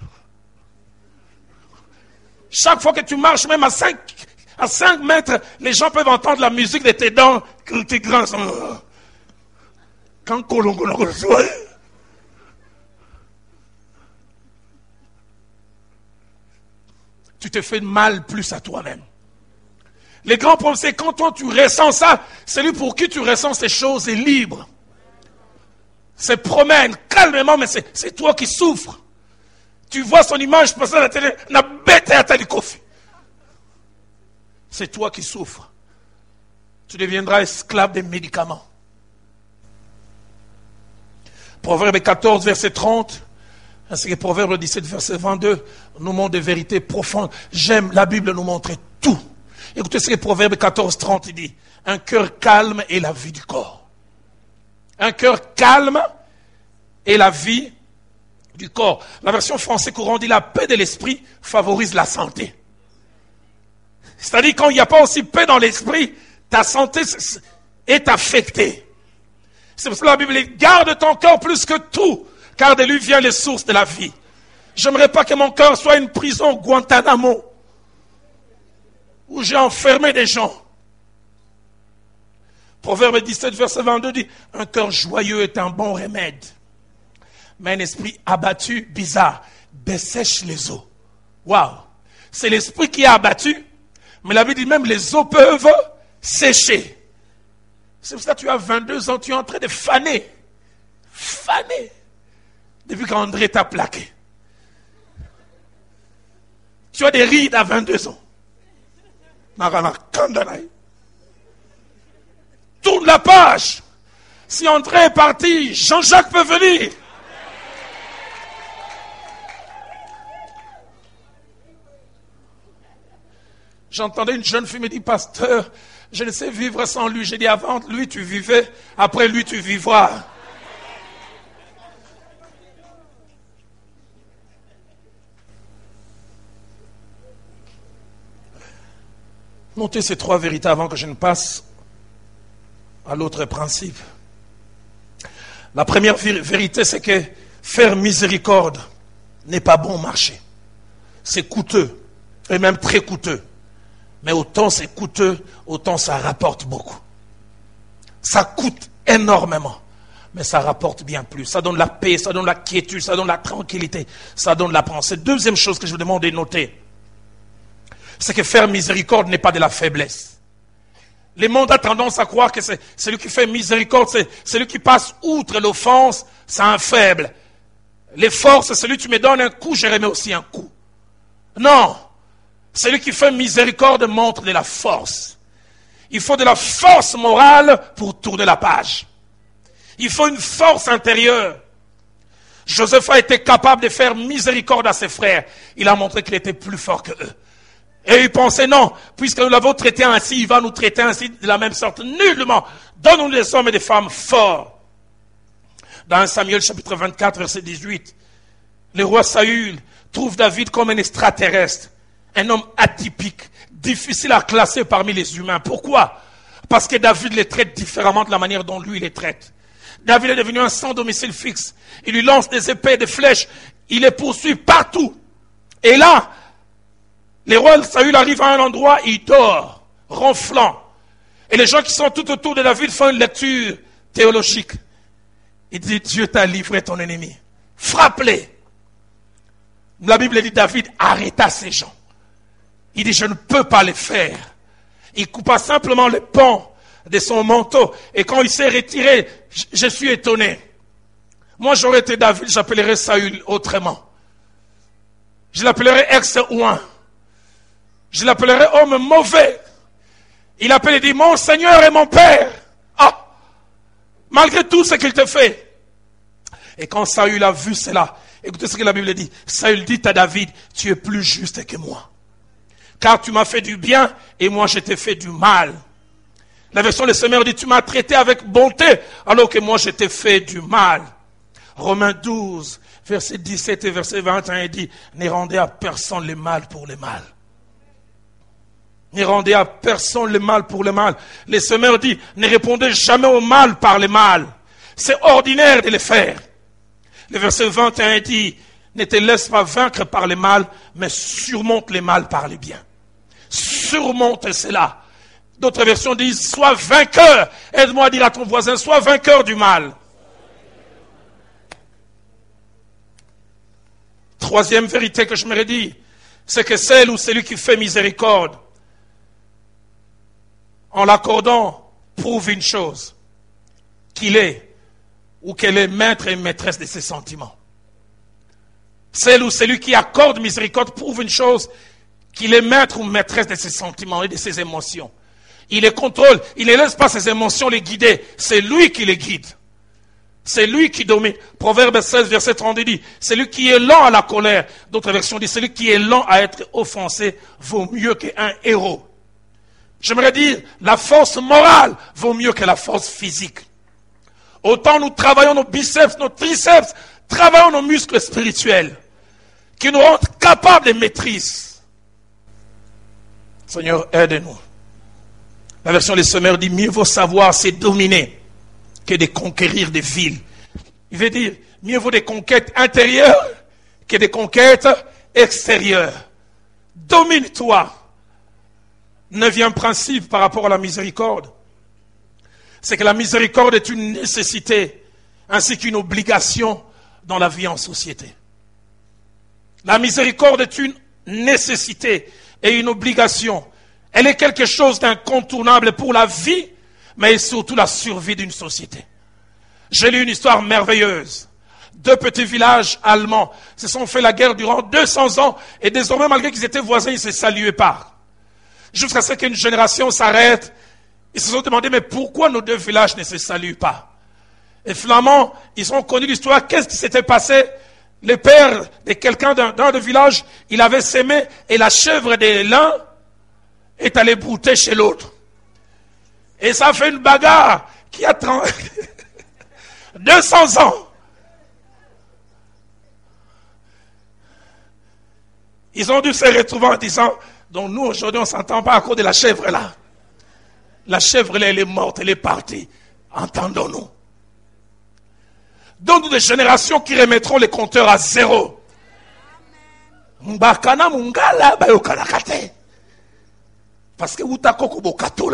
Chaque fois que tu marches, même à cinq, à cinq mètres, les gens peuvent entendre la musique de tes dents, que tes grands sont. Quand Kolongo soit. Tu te fais mal plus à toi-même. Les grands problèmes, c'est quand toi tu ressens ça, celui pour qui tu ressens ces choses est libre. Se promène calmement, mais c'est, c'est toi qui souffres. Tu vois son image passer à la télé, n'a bête à télé coffee. C'est toi qui souffres. Tu deviendras esclave des médicaments. Proverbe quatorze, verset trente, ainsi que Proverbe dix-sept, verset vingt-deux, nous montre des vérités profondes. J'aime la Bible nous montrer tout. Écoutez ce que Proverbe quatorze, trente dit. Un cœur calme est la vie du corps. Un cœur calme et la vie du corps. La version française courante dit la paix de l'esprit favorise la santé. C'est-à-dire quand il n'y a pas aussi paix dans l'esprit, ta santé est affectée. C'est pour ça que la Bible dit, garde ton cœur plus que tout, car de lui vient les sources de la vie. J'aimerais pas que mon cœur soit une prison Guantanamo, où j'ai enfermé des gens. Proverbe dix-sept, verset vingt-deux dit, un cœur joyeux est un bon remède. Mais un esprit abattu, bizarre, dessèche les eaux. Waouh! C'est l'esprit qui est abattu, mais la Bible dit même les eaux peuvent sécher. C'est pour ça que tu as vingt-deux ans, tu es en train de faner. Faner. Depuis qu'André t'a plaqué. Tu as des rides à vingt-deux ans. Tourne la page. Si André est parti, Jean-Jacques peut venir. J'entendais une jeune fille me dire, pasteur, je ne sais vivre sans lui. J'ai dit, avant lui tu vivais, après lui tu vivras. Notez ces trois vérités avant que je ne passe à l'autre principe. La première vérité, c'est que faire miséricorde n'est pas bon marché. C'est coûteux, et même très coûteux. Mais autant c'est coûteux, autant ça rapporte beaucoup. Ça coûte énormément, mais ça rapporte bien plus. Ça donne la paix, ça donne la quiétude, ça donne la tranquillité, ça donne la pensée. Deuxième chose que je vous demande de noter, c'est que faire miséricorde n'est pas de la faiblesse. Le monde a tendance à croire que c'est celui qui fait miséricorde, c'est celui qui passe outre l'offense, c'est un faible. L'effort, c'est celui qui me donne un coup, je remets aussi un coup. Non, celui qui fait miséricorde montre de la force. Il faut de la force morale pour tourner la page. Il faut une force intérieure. Joseph a été capable de faire miséricorde à ses frères. Il a montré qu'il était plus fort que eux. Et il pensait, non, puisque nous l'avons traité ainsi, il va nous traiter ainsi de la même sorte. Nullement. Donne-nous des hommes et des femmes forts. Dans Samuel chapitre vingt-quatre, verset dix-huit, le roi Saül trouve David comme un extraterrestre, un homme atypique, difficile à classer parmi les humains. Pourquoi? Parce que David les traite différemment de la manière dont lui les traite. David est devenu un sans domicile fixe. Il lui lance des épées, des flèches. Il les poursuit partout. Et là, les rois Saül arrivent à un endroit, il dort, ronflant. Et les gens qui sont tout autour de David font une lecture théologique. Il dit, Dieu t'a livré ton ennemi. Frappe-les. La Bible dit, David arrêta ces gens. Il dit, je ne peux pas les faire. Il coupa simplement le pan de son manteau. Et quand il s'est retiré, je, je suis étonné. Moi, j'aurais été David, j'appellerais Saül autrement. Je l'appellerais ex-ouin. Je l'appellerais homme mauvais. Il appelle et dit, mon Seigneur et mon Père. Ah, malgré tout ce qu'il te fait. Et quand Saül a vu cela, écoutez ce que la Bible dit. Saül dit à David, tu es plus juste que moi. Car tu m'as fait du bien et moi je t'ai fait du mal. La version de Semeur dit, tu m'as traité avec bonté alors que moi je t'ai fait du mal. Romains douze, verset dix-sept et verset vingt et un, il dit, ne rendez à personne le mal pour le mal. Ne rendez à personne le mal pour le mal. Le Semeur dit, ne répondez jamais au mal par le mal. C'est ordinaire de le faire. Le verset vingt et un dit, ne te laisse pas vaincre par le mal, mais surmonte le mal par le bien. Surmonte cela. D'autres versions disent, sois vainqueur. Aide-moi à dire à ton voisin, sois vainqueur du mal. Troisième vérité que je me redis, c'est que celle ou celui qui fait miséricorde, en l'accordant, prouve une chose, qu'il est ou qu'elle est maître et maîtresse de ses sentiments. Celle ou celui qui accorde miséricorde prouve une chose, qu'il est maître ou maîtresse de ses sentiments et de ses émotions. Il les contrôle, il ne laisse pas ses émotions les guider, c'est lui qui les guide. C'est lui qui domine. Proverbe seize, verset trente dit, celui qui est lent à la colère, d'autres versions disent, celui qui est lent à être offensé vaut mieux qu'un héros. J'aimerais dire, la force morale vaut mieux que la force physique. Autant nous travaillons nos biceps, nos triceps, travaillons nos muscles spirituels, qui nous rendent capables de maîtrise. Seigneur, aide-nous. La version Les Semeurs dit, mieux vaut savoir c'est dominer que de conquérir des villes. Il veut dire, mieux vaut des conquêtes intérieures que des conquêtes extérieures. Domine-toi. Neuvième principe par rapport à la miséricorde, c'est que la miséricorde est une nécessité ainsi qu'une obligation dans la vie en société. La miséricorde est une nécessité et une obligation. Elle est quelque chose d'incontournable pour la vie, mais surtout la survie d'une société. J'ai lu une histoire merveilleuse. Deux petits villages allemands se sont fait la guerre durant deux cents ans et désormais, malgré qu'ils étaient voisins, ils ne se saluaient pas. Jusqu'à ce qu'une génération s'arrête, ils se sont demandé, mais pourquoi nos deux villages ne se saluent pas? Et Flamands, ils ont connu l'histoire. Qu'est-ce qui s'était passé? Le père de quelqu'un d'un, d'un village, il avait sémé et la chèvre de l'un est allée brouter chez l'autre. Et ça a fait une bagarre qui a trente... deux cents ans. Ils ont dû se retrouver en disant, donc nous aujourd'hui on ne s'entend pas à cause de la chèvre là. La chèvre là elle est morte, elle est partie. Entendons-nous. Donne-nous des générations qui remettront les compteurs à zéro. Mbakana mungala bayokalakate. Parce que Utakoko Bokatola.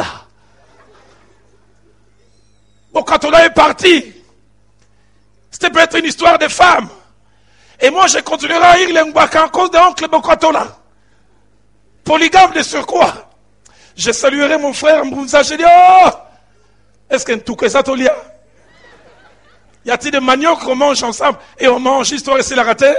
Bokatola est parti. C'était peut-être une histoire de femme. Et moi, je continuerai à lire les Mbaka en cause de l'oncle Bokatola. Polygame de surcroît. Je saluerai mon frère Mbouza. Je dis, oh, est-ce qu'un tout que ça tolia? Y a-t-il des maniocs qu'on mange ensemble et on mange histoire et c'est la raté?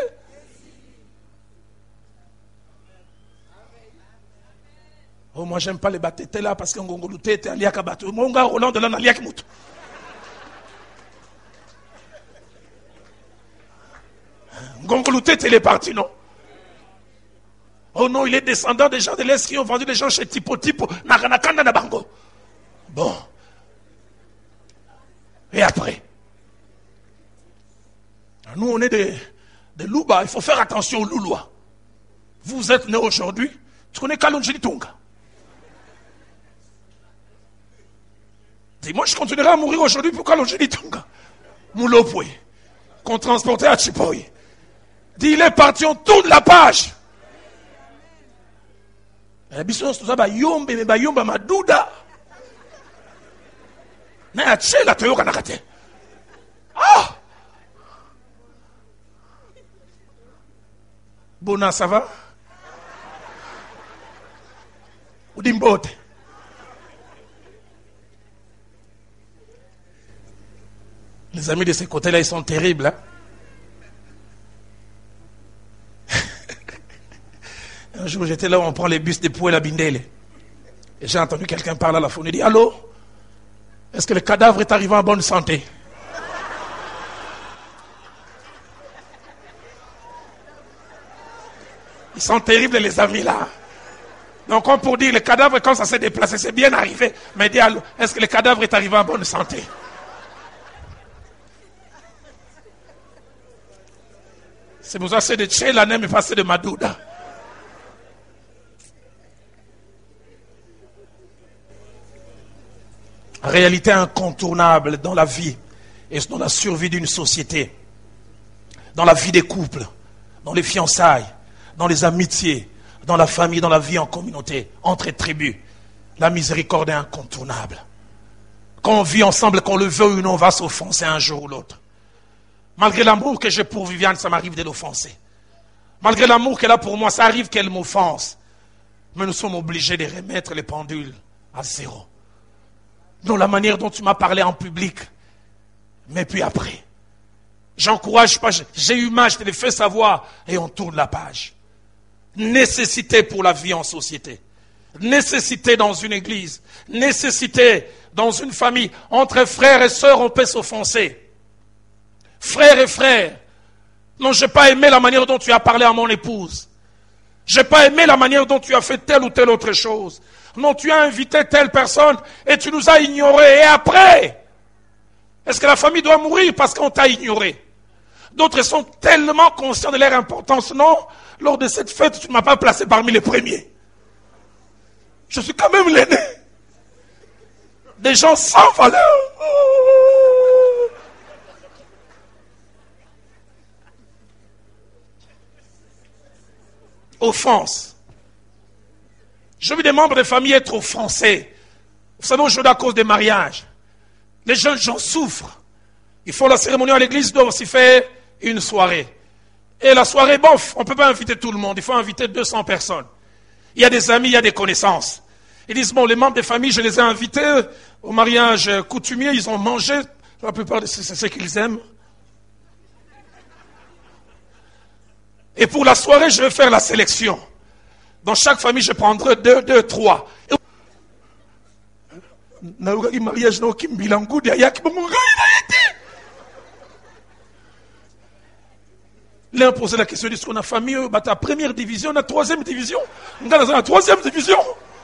Oh, moi, j'aime pas les batétés là parce qu'un gongoluté était allié à Kabato. Mon gars, Roland de l'an allié à Kimoutou. Gongoluté, il est parti, non? Oh non, il est descendant des gens de l'Est qui ont vendu des gens chez Tipo Tipo, Nakanakanda Nabango. Bon. Et après? Nous, on est des, des Louba. Il faut faire attention aux Loulois. Vous êtes né aujourd'hui. Tu connais Kalonjili Tunga? Dis-moi, je continuerai à mourir aujourd'hui pour Kalonjili Tunga. Moulopoué. Qu'on transportait à Chipoy. Dis, il est parti, on tourne la page. La biso tout ça ba yombe me ba yomba maduda. Na ache la toyoka nakate. Ah! Bona, ça va? Udimbote. Les amis de ce côté-là, ils sont terribles. Hein? Un jour, j'étais là où on prend les bus des Pouet la Bindele. Et j'ai entendu quelqu'un parler à la phone. Il dit, allô? Est-ce que le cadavre est arrivé en bonne santé? Ils sont terribles, les amis, là. Donc, comme pour dire, le cadavre, quand ça s'est déplacé, c'est bien arrivé. Mais dis, allô, est-ce que le cadavre est arrivé en bonne santé? C'est pour ça que c'est de Tchéla, mais pas c'est de Madouda. Réalité incontournable dans la vie et dans la survie d'une société, dans la vie des couples, dans les fiançailles, dans les amitiés, dans la famille, dans la vie en communauté, entre tribus. La miséricorde est incontournable. Quand on vit ensemble, qu'on le veut ou non, on va s'offenser un jour ou l'autre. Malgré l'amour que j'ai pour Viviane, ça m'arrive de l'offenser. Malgré l'amour qu'elle a pour moi, ça arrive qu'elle m'offense. Mais nous sommes obligés de remettre les pendules à zéro. Dans la manière dont tu m'as parlé en public. Mais puis après, j'encourage pas, j'ai eu mal, je te l'ai fait savoir, et on tourne la page. Nécessité pour la vie en société. Nécessité dans une église. Nécessité dans une famille. Entre frères et sœurs, on peut s'offenser. Frères et frères, non, j'ai pas aimé la manière dont tu as parlé à mon épouse. J'ai pas aimé la manière dont tu as fait telle ou telle autre chose. Non, tu as invité telle personne et tu nous as ignorés. Et après, Est-ce que la famille doit mourir parce qu'on t'a ignoré? D'autres sont tellement conscients de leur importance. Non, lors de cette fête, tu ne m'as pas placé parmi les premiers. Je suis quand même l'aîné. Des gens sans valeur. Offense. Je vis des membres de famille être offensés. Vous savez, aujourd'hui, à cause des mariages, les jeunes gens souffrent. Ils font la cérémonie à l'église, ils doivent aussi faire une soirée. Et la soirée, bof, on ne peut pas inviter tout le monde. Il faut inviter deux cents personnes. Il y a des amis, il y a des connaissances. Ils disent, bon, les membres des familles, je les ai invités au mariage coutumier, ils ont mangé. La plupart, c'est ce qu'ils aiment. Et pour la soirée, je vais faire la sélection. Dans chaque famille, je prendrai deux, deux, trois. L'un posait la question, est-ce qu'on a famille, bah, ta première division, la troisième division. On est dans la troisième division.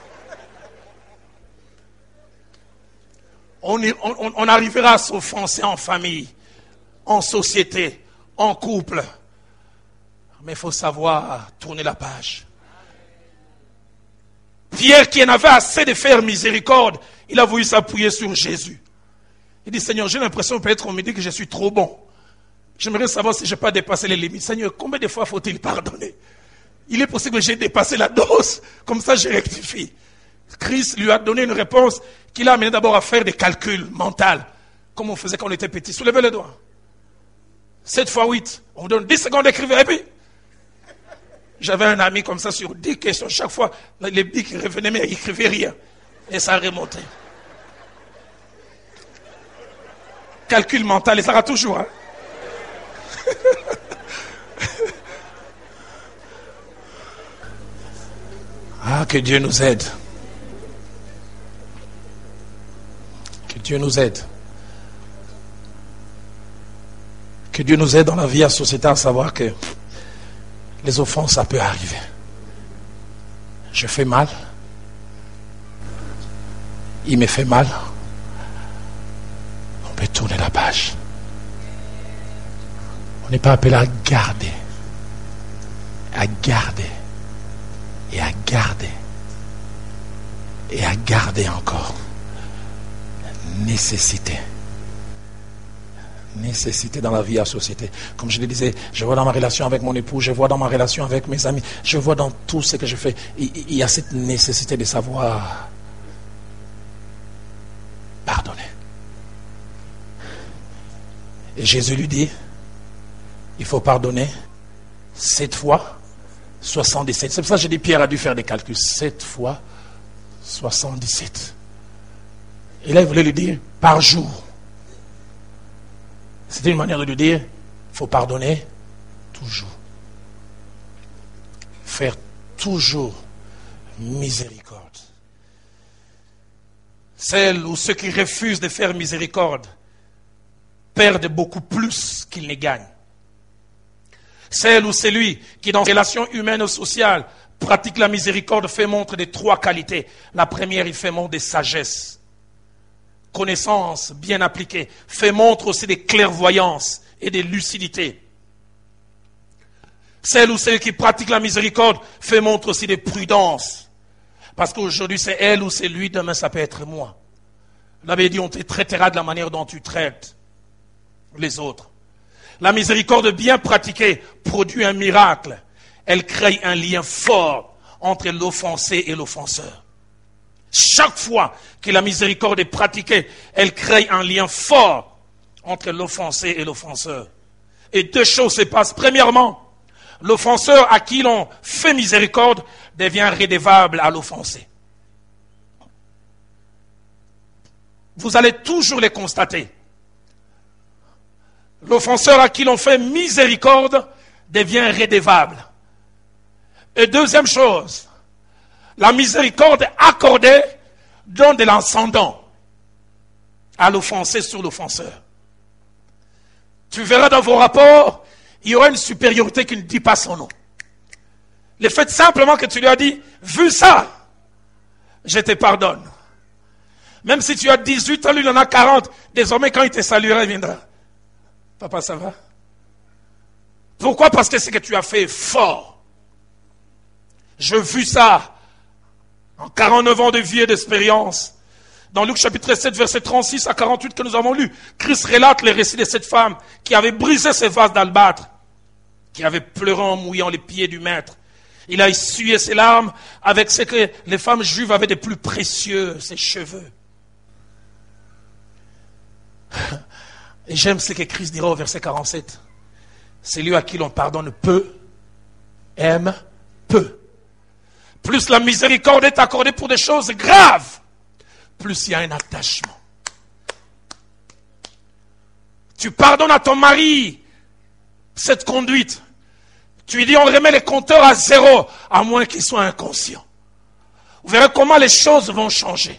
On, est, on, on arrivera à s'offenser en famille, en société, en couple. Mais il faut savoir tourner la page. Pierre, qui en avait assez de faire miséricorde, il a voulu s'appuyer sur Jésus. Il dit, Seigneur, j'ai l'impression peut-être on me dit que je suis trop bon. J'aimerais savoir si je n'ai pas dépassé les limites. Seigneur, combien de fois faut-il pardonner? Il est possible que j'ai dépassé la dose. Comme ça, je rectifie. Christ lui a donné une réponse qu'il a amené d'abord à faire des calculs mentaux. Comme on faisait quand on était petit. Soulevez les doigts. sept fois huit. On vous donne dix secondes d'écrire. Et puis, j'avais un ami comme ça sur dix questions. Chaque fois, les bics revenaient, mais il n'écrivait rien. Et ça remontait. Calcul mental, et ça ira toujours. Hein? Ah, que Dieu nous aide. Que Dieu nous aide. Que Dieu nous aide dans la vie à société à savoir que les offenses, ça peut arriver. Je fais mal. Il me fait mal. On peut tourner la page. On n'est pas appelé à garder. À garder. Et à garder. Et à garder encore. Nécessité. Nécessité dans la vie à société. Comme je le disais, je vois dans ma relation avec mon époux, je vois dans ma relation avec mes amis, je vois dans tout ce que je fais, il, il y a cette nécessité de savoir pardonner. Et Jésus lui dit, il faut pardonner sept fois soixante-dix-sept. C'est pour ça que j'ai dit Pierre a dû faire des calculs. sept fois soixante-dix-sept. Et là, il voulait lui dire par jour. C'était une manière de lui dire, il faut pardonner toujours. Faire toujours miséricorde. Celles ou ceux qui refusent de faire miséricorde perdent beaucoup plus qu'ils ne gagnent. Celle ou celui qui, dans les relations humaines ou sociales, pratique la miséricorde fait montre de trois qualités. La première, il fait montre de sagesse. Connaissance bien appliquée. Fait montre aussi de clairvoyance et de lucidité. Celle ou celui qui pratique la miséricorde fait montre aussi de prudence. Parce qu'aujourd'hui, c'est elle ou c'est lui, demain, ça peut être moi. La Bible dit, on te traitera de la manière dont tu traites les autres. La miséricorde bien pratiquée produit un miracle. Elle crée un lien fort entre l'offensé et l'offenseur. Chaque fois que la miséricorde est pratiquée, elle crée un lien fort entre l'offensé et l'offenseur. Et deux choses se passent. Premièrement, l'offenseur à qui l'on fait miséricorde devient redevable à l'offensé. Vous allez toujours les constater. L'offenseur à qui l'on fait miséricorde devient redevable. Et deuxième chose, la miséricorde accordée donne de l'ascendant à l'offensé sur l'offenseur. Tu verras dans vos rapports, il y aura une supériorité qui ne dit pas son nom. Le fait simplement que tu lui as dit, vu ça, je te pardonne. Même si tu as dix-huit ans, lui il en a quarante. Désormais, quand il te saluera, il viendra. Papa, ça va? Pourquoi? Parce que ce que tu as fait est fort. Je vis ça en quarante-neuf ans de vie et d'expérience. Dans Luc chapitre sept, verset trente-six à quarante-huit que nous avons lu, Christ relate les récits de cette femme qui avait brisé ses vases d'albâtre, qui avait pleuré en mouillant les pieds du maître. Il a essuyé ses larmes avec ce que les femmes juives avaient de plus précieux, ses cheveux. Et j'aime ce que Christ dira au verset quarante-sept. C'est lui à qui l'on pardonne peu, aime peu. Plus la miséricorde est accordée pour des choses graves, plus il y a un attachement. Tu pardonnes à ton mari cette conduite. Tu lui dis on remet les compteurs à zéro, à moins qu'il soit inconscient. Vous verrez comment les choses vont changer.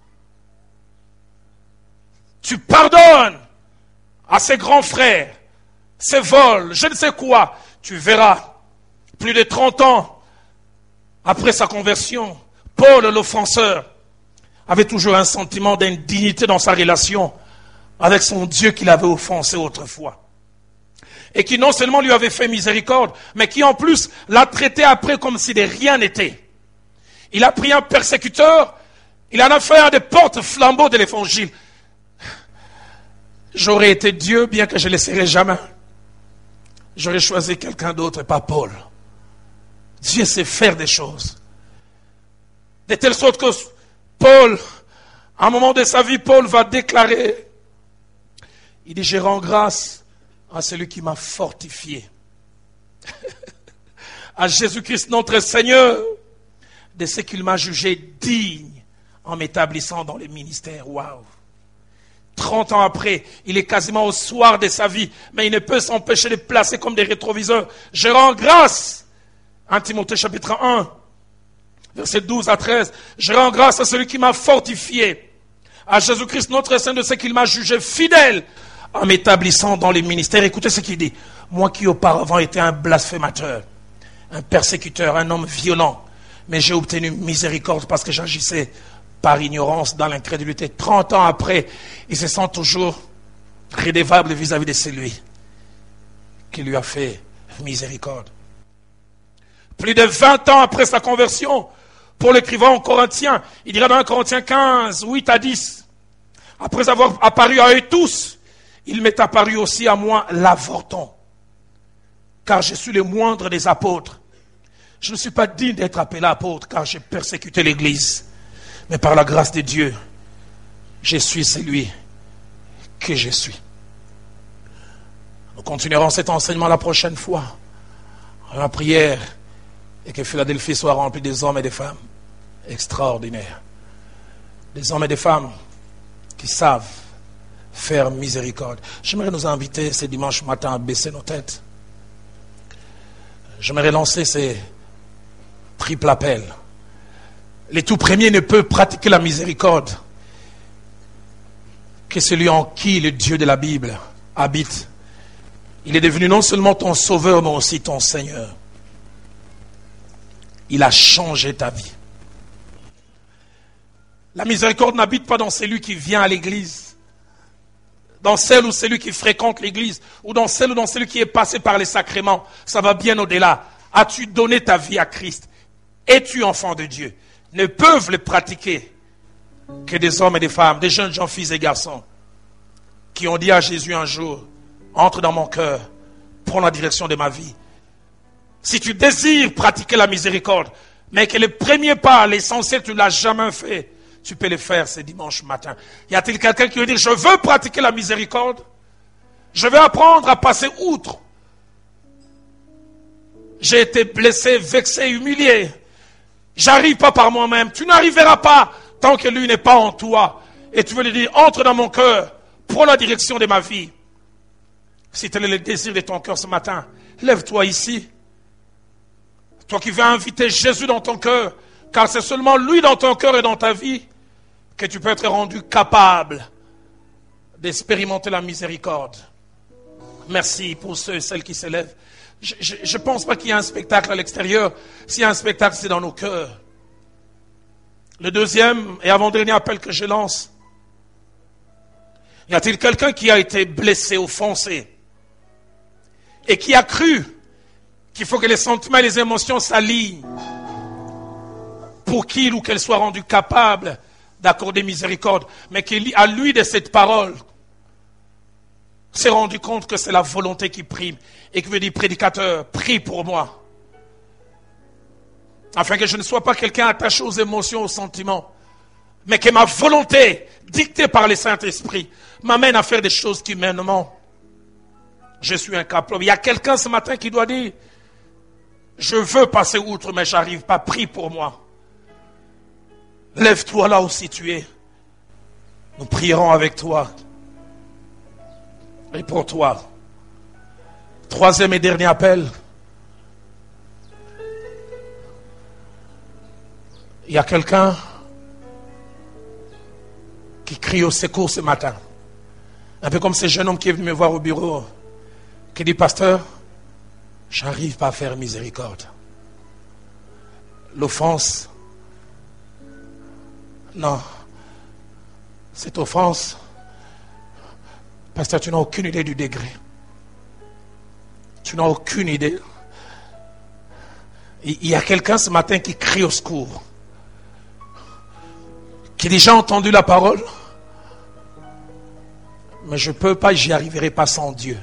Tu pardonnes à ses grands frères, ses vols, je ne sais quoi. Tu verras, plus de trente ans après sa conversion, Paul l'offenseur avait toujours un sentiment d'indignité dans sa relation avec son Dieu qu'il avait offensé autrefois. Et qui non seulement lui avait fait miséricorde, mais qui en plus l'a traité après comme si de rien n'était. Il a pris un persécuteur, il en a fait un des porte-flambeaux de l'évangile. J'aurais été Dieu, bien que je ne le serais jamais. J'aurais choisi quelqu'un d'autre et pas Paul. Dieu sait faire des choses. De telle sorte que Paul, à un moment de sa vie, Paul va déclarer, il dit, je rends grâce à celui qui m'a fortifié. À Jésus-Christ notre Seigneur, de ce qu'il m'a jugé digne en m'établissant dans le ministère. Waouh! trente ans après, il est quasiment au soir de sa vie, mais il ne peut s'empêcher de placer comme des rétroviseurs. Je rends grâce, un Timothée chapitre un, verset douze à treize, je rends grâce à celui qui m'a fortifié, à Jésus-Christ notre Seigneur, de ce qu'il m'a jugé fidèle en m'établissant dans les ministères. Écoutez ce qu'il dit. Moi qui auparavant étais un blasphémateur, un persécuteur, un homme violent, mais j'ai obtenu miséricorde parce que j'agissais par ignorance dans l'incrédulité. trente ans après, il se sent toujours redevable vis-à-vis de celui qui lui a fait miséricorde. Plus de vingt ans après sa conversion, pour l'écrivain en Corinthiens, il dira dans un Corinthiens quinze, huit à dix, après avoir apparu à eux tous, il m'est apparu aussi à moi l'avorton, car je suis le moindre des apôtres. Je ne suis pas digne d'être appelé apôtre, car j'ai persécuté l'Église. Mais par la grâce de Dieu, je suis celui que je suis. Nous continuerons cet enseignement la prochaine fois. La prière et que Philadelphie soit remplie des hommes et des femmes extraordinaires. Des hommes et des femmes qui savent faire miséricorde. J'aimerais nous inviter ce dimanche matin à baisser nos têtes. J'aimerais lancer ces triple appels. Le tout premier ne peut pratiquer la miséricorde que celui en qui le Dieu de la Bible habite. Il est devenu non seulement ton sauveur, mais aussi ton Seigneur. Il a changé ta vie. La miséricorde n'habite pas dans celui qui vient à l'église, dans celle ou celui qui fréquente l'église, ou dans celle ou dans celui qui est passé par les sacrements. Ça va bien au-delà. As-tu donné ta vie à Christ? Es-tu enfant de Dieu? Ne peuvent le pratiquer que des hommes et des femmes, des jeunes gens, filles et garçons, qui ont dit à Jésus un jour, entre dans mon cœur, prends la direction de ma vie. Si tu désires pratiquer la miséricorde, mais que le premier pas, l'essentiel, tu ne l'as jamais fait, tu peux le faire ce dimanche matin. Y a-t-il quelqu'un qui veut dire, je veux pratiquer la miséricorde? Je veux apprendre à passer outre. J'ai été blessé, vexé, humilié. J'arrive pas par moi-même. Tu n'arriveras pas tant que lui n'est pas en toi. Et tu veux lui dire, entre dans mon cœur, prends la direction de ma vie. Si tel est le désir de ton cœur ce matin, lève-toi ici. Toi qui veux inviter Jésus dans ton cœur, car c'est seulement lui dans ton cœur et dans ta vie que tu peux être rendu capable d'expérimenter la miséricorde. Merci pour ceux et celles qui se lèvent. Je ne pense pas qu'il y ait un spectacle à l'extérieur. S'il y a un spectacle, c'est dans nos cœurs. Le deuxième et avant-dernier appel que je lance. Y a-t-il quelqu'un qui a été blessé, offensé, et qui a cru qu'il faut que les sentiments et les émotions s'alignent pour qu'il ou qu'elle soit rendue capable d'accorder miséricorde, mais qu'il à lui de cette parole s'est rendu compte que c'est la volonté qui prime et qui veut dire, prédicateur, prie pour moi. Afin que je ne sois pas quelqu'un attaché aux émotions, aux sentiments, mais que ma volonté, dictée par le Saint-Esprit, m'amène à faire des choses qui humainement, je suis incapable. Il y a quelqu'un ce matin qui doit dire, je veux passer outre, mais j'arrive pas, prie pour moi. Lève-toi là où tu es. Nous prierons avec toi. Et pour toi. Troisième et dernier appel. Il y a quelqu'un qui crie au secours ce matin. Un peu comme ce jeune homme qui est venu me voir au bureau. Qui dit, pasteur, j'arrive pas à faire miséricorde. L'offense, non, cette offense, pasteur, tu n'as aucune idée du degré. Tu n'as aucune idée. Il y a quelqu'un ce matin qui crie au secours, qui a déjà entendu la parole, mais je ne peux pas, j'y arriverai pas sans Dieu.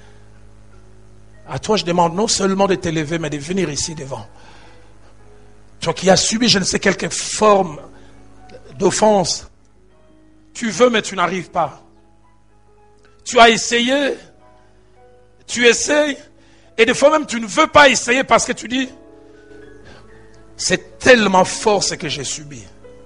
À toi, je demande non seulement de t'élever, mais de venir ici devant. Toi qui as subi, je ne sais quelle forme d'offense. Tu veux, mais tu n'arrives pas. Tu as essayé. Tu essayes. Et des fois même, tu ne veux pas essayer parce que tu dis, c'est tellement fort ce que j'ai subi.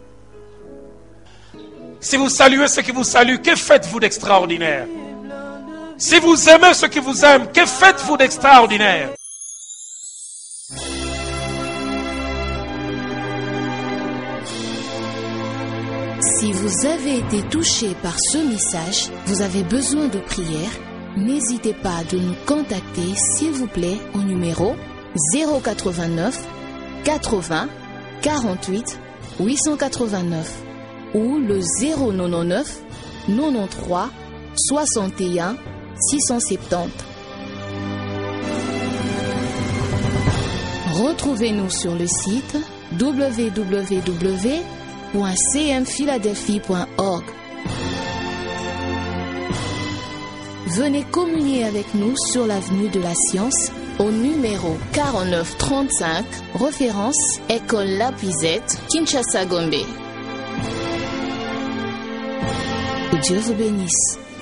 Si vous saluez ceux qui vous saluent, que faites-vous d'extraordinaire? Si vous aimez ceux qui vous aiment, que faites-vous d'extraordinaire? Si vous avez été touché par ce message, vous avez besoin de prière, n'hésitez pas de nous contacter, s'il vous plaît, au numéro zéro quatre-vingt-neuf quatre-vingts quarante-huit huit cent quatre-vingt-neuf ou le zéro quatre-vingt-neuf quatre-vingt-treize soixante et un six cent soixante-dix. Retrouvez-nous sur le site w w w point c m philadelphie point org. Venez communier avec nous sur l'avenue de la Science au numéro quarante-neuf trente-cinq, référence École Lapizette, Kinshasa Gombe. Que Dieu vous bénisse.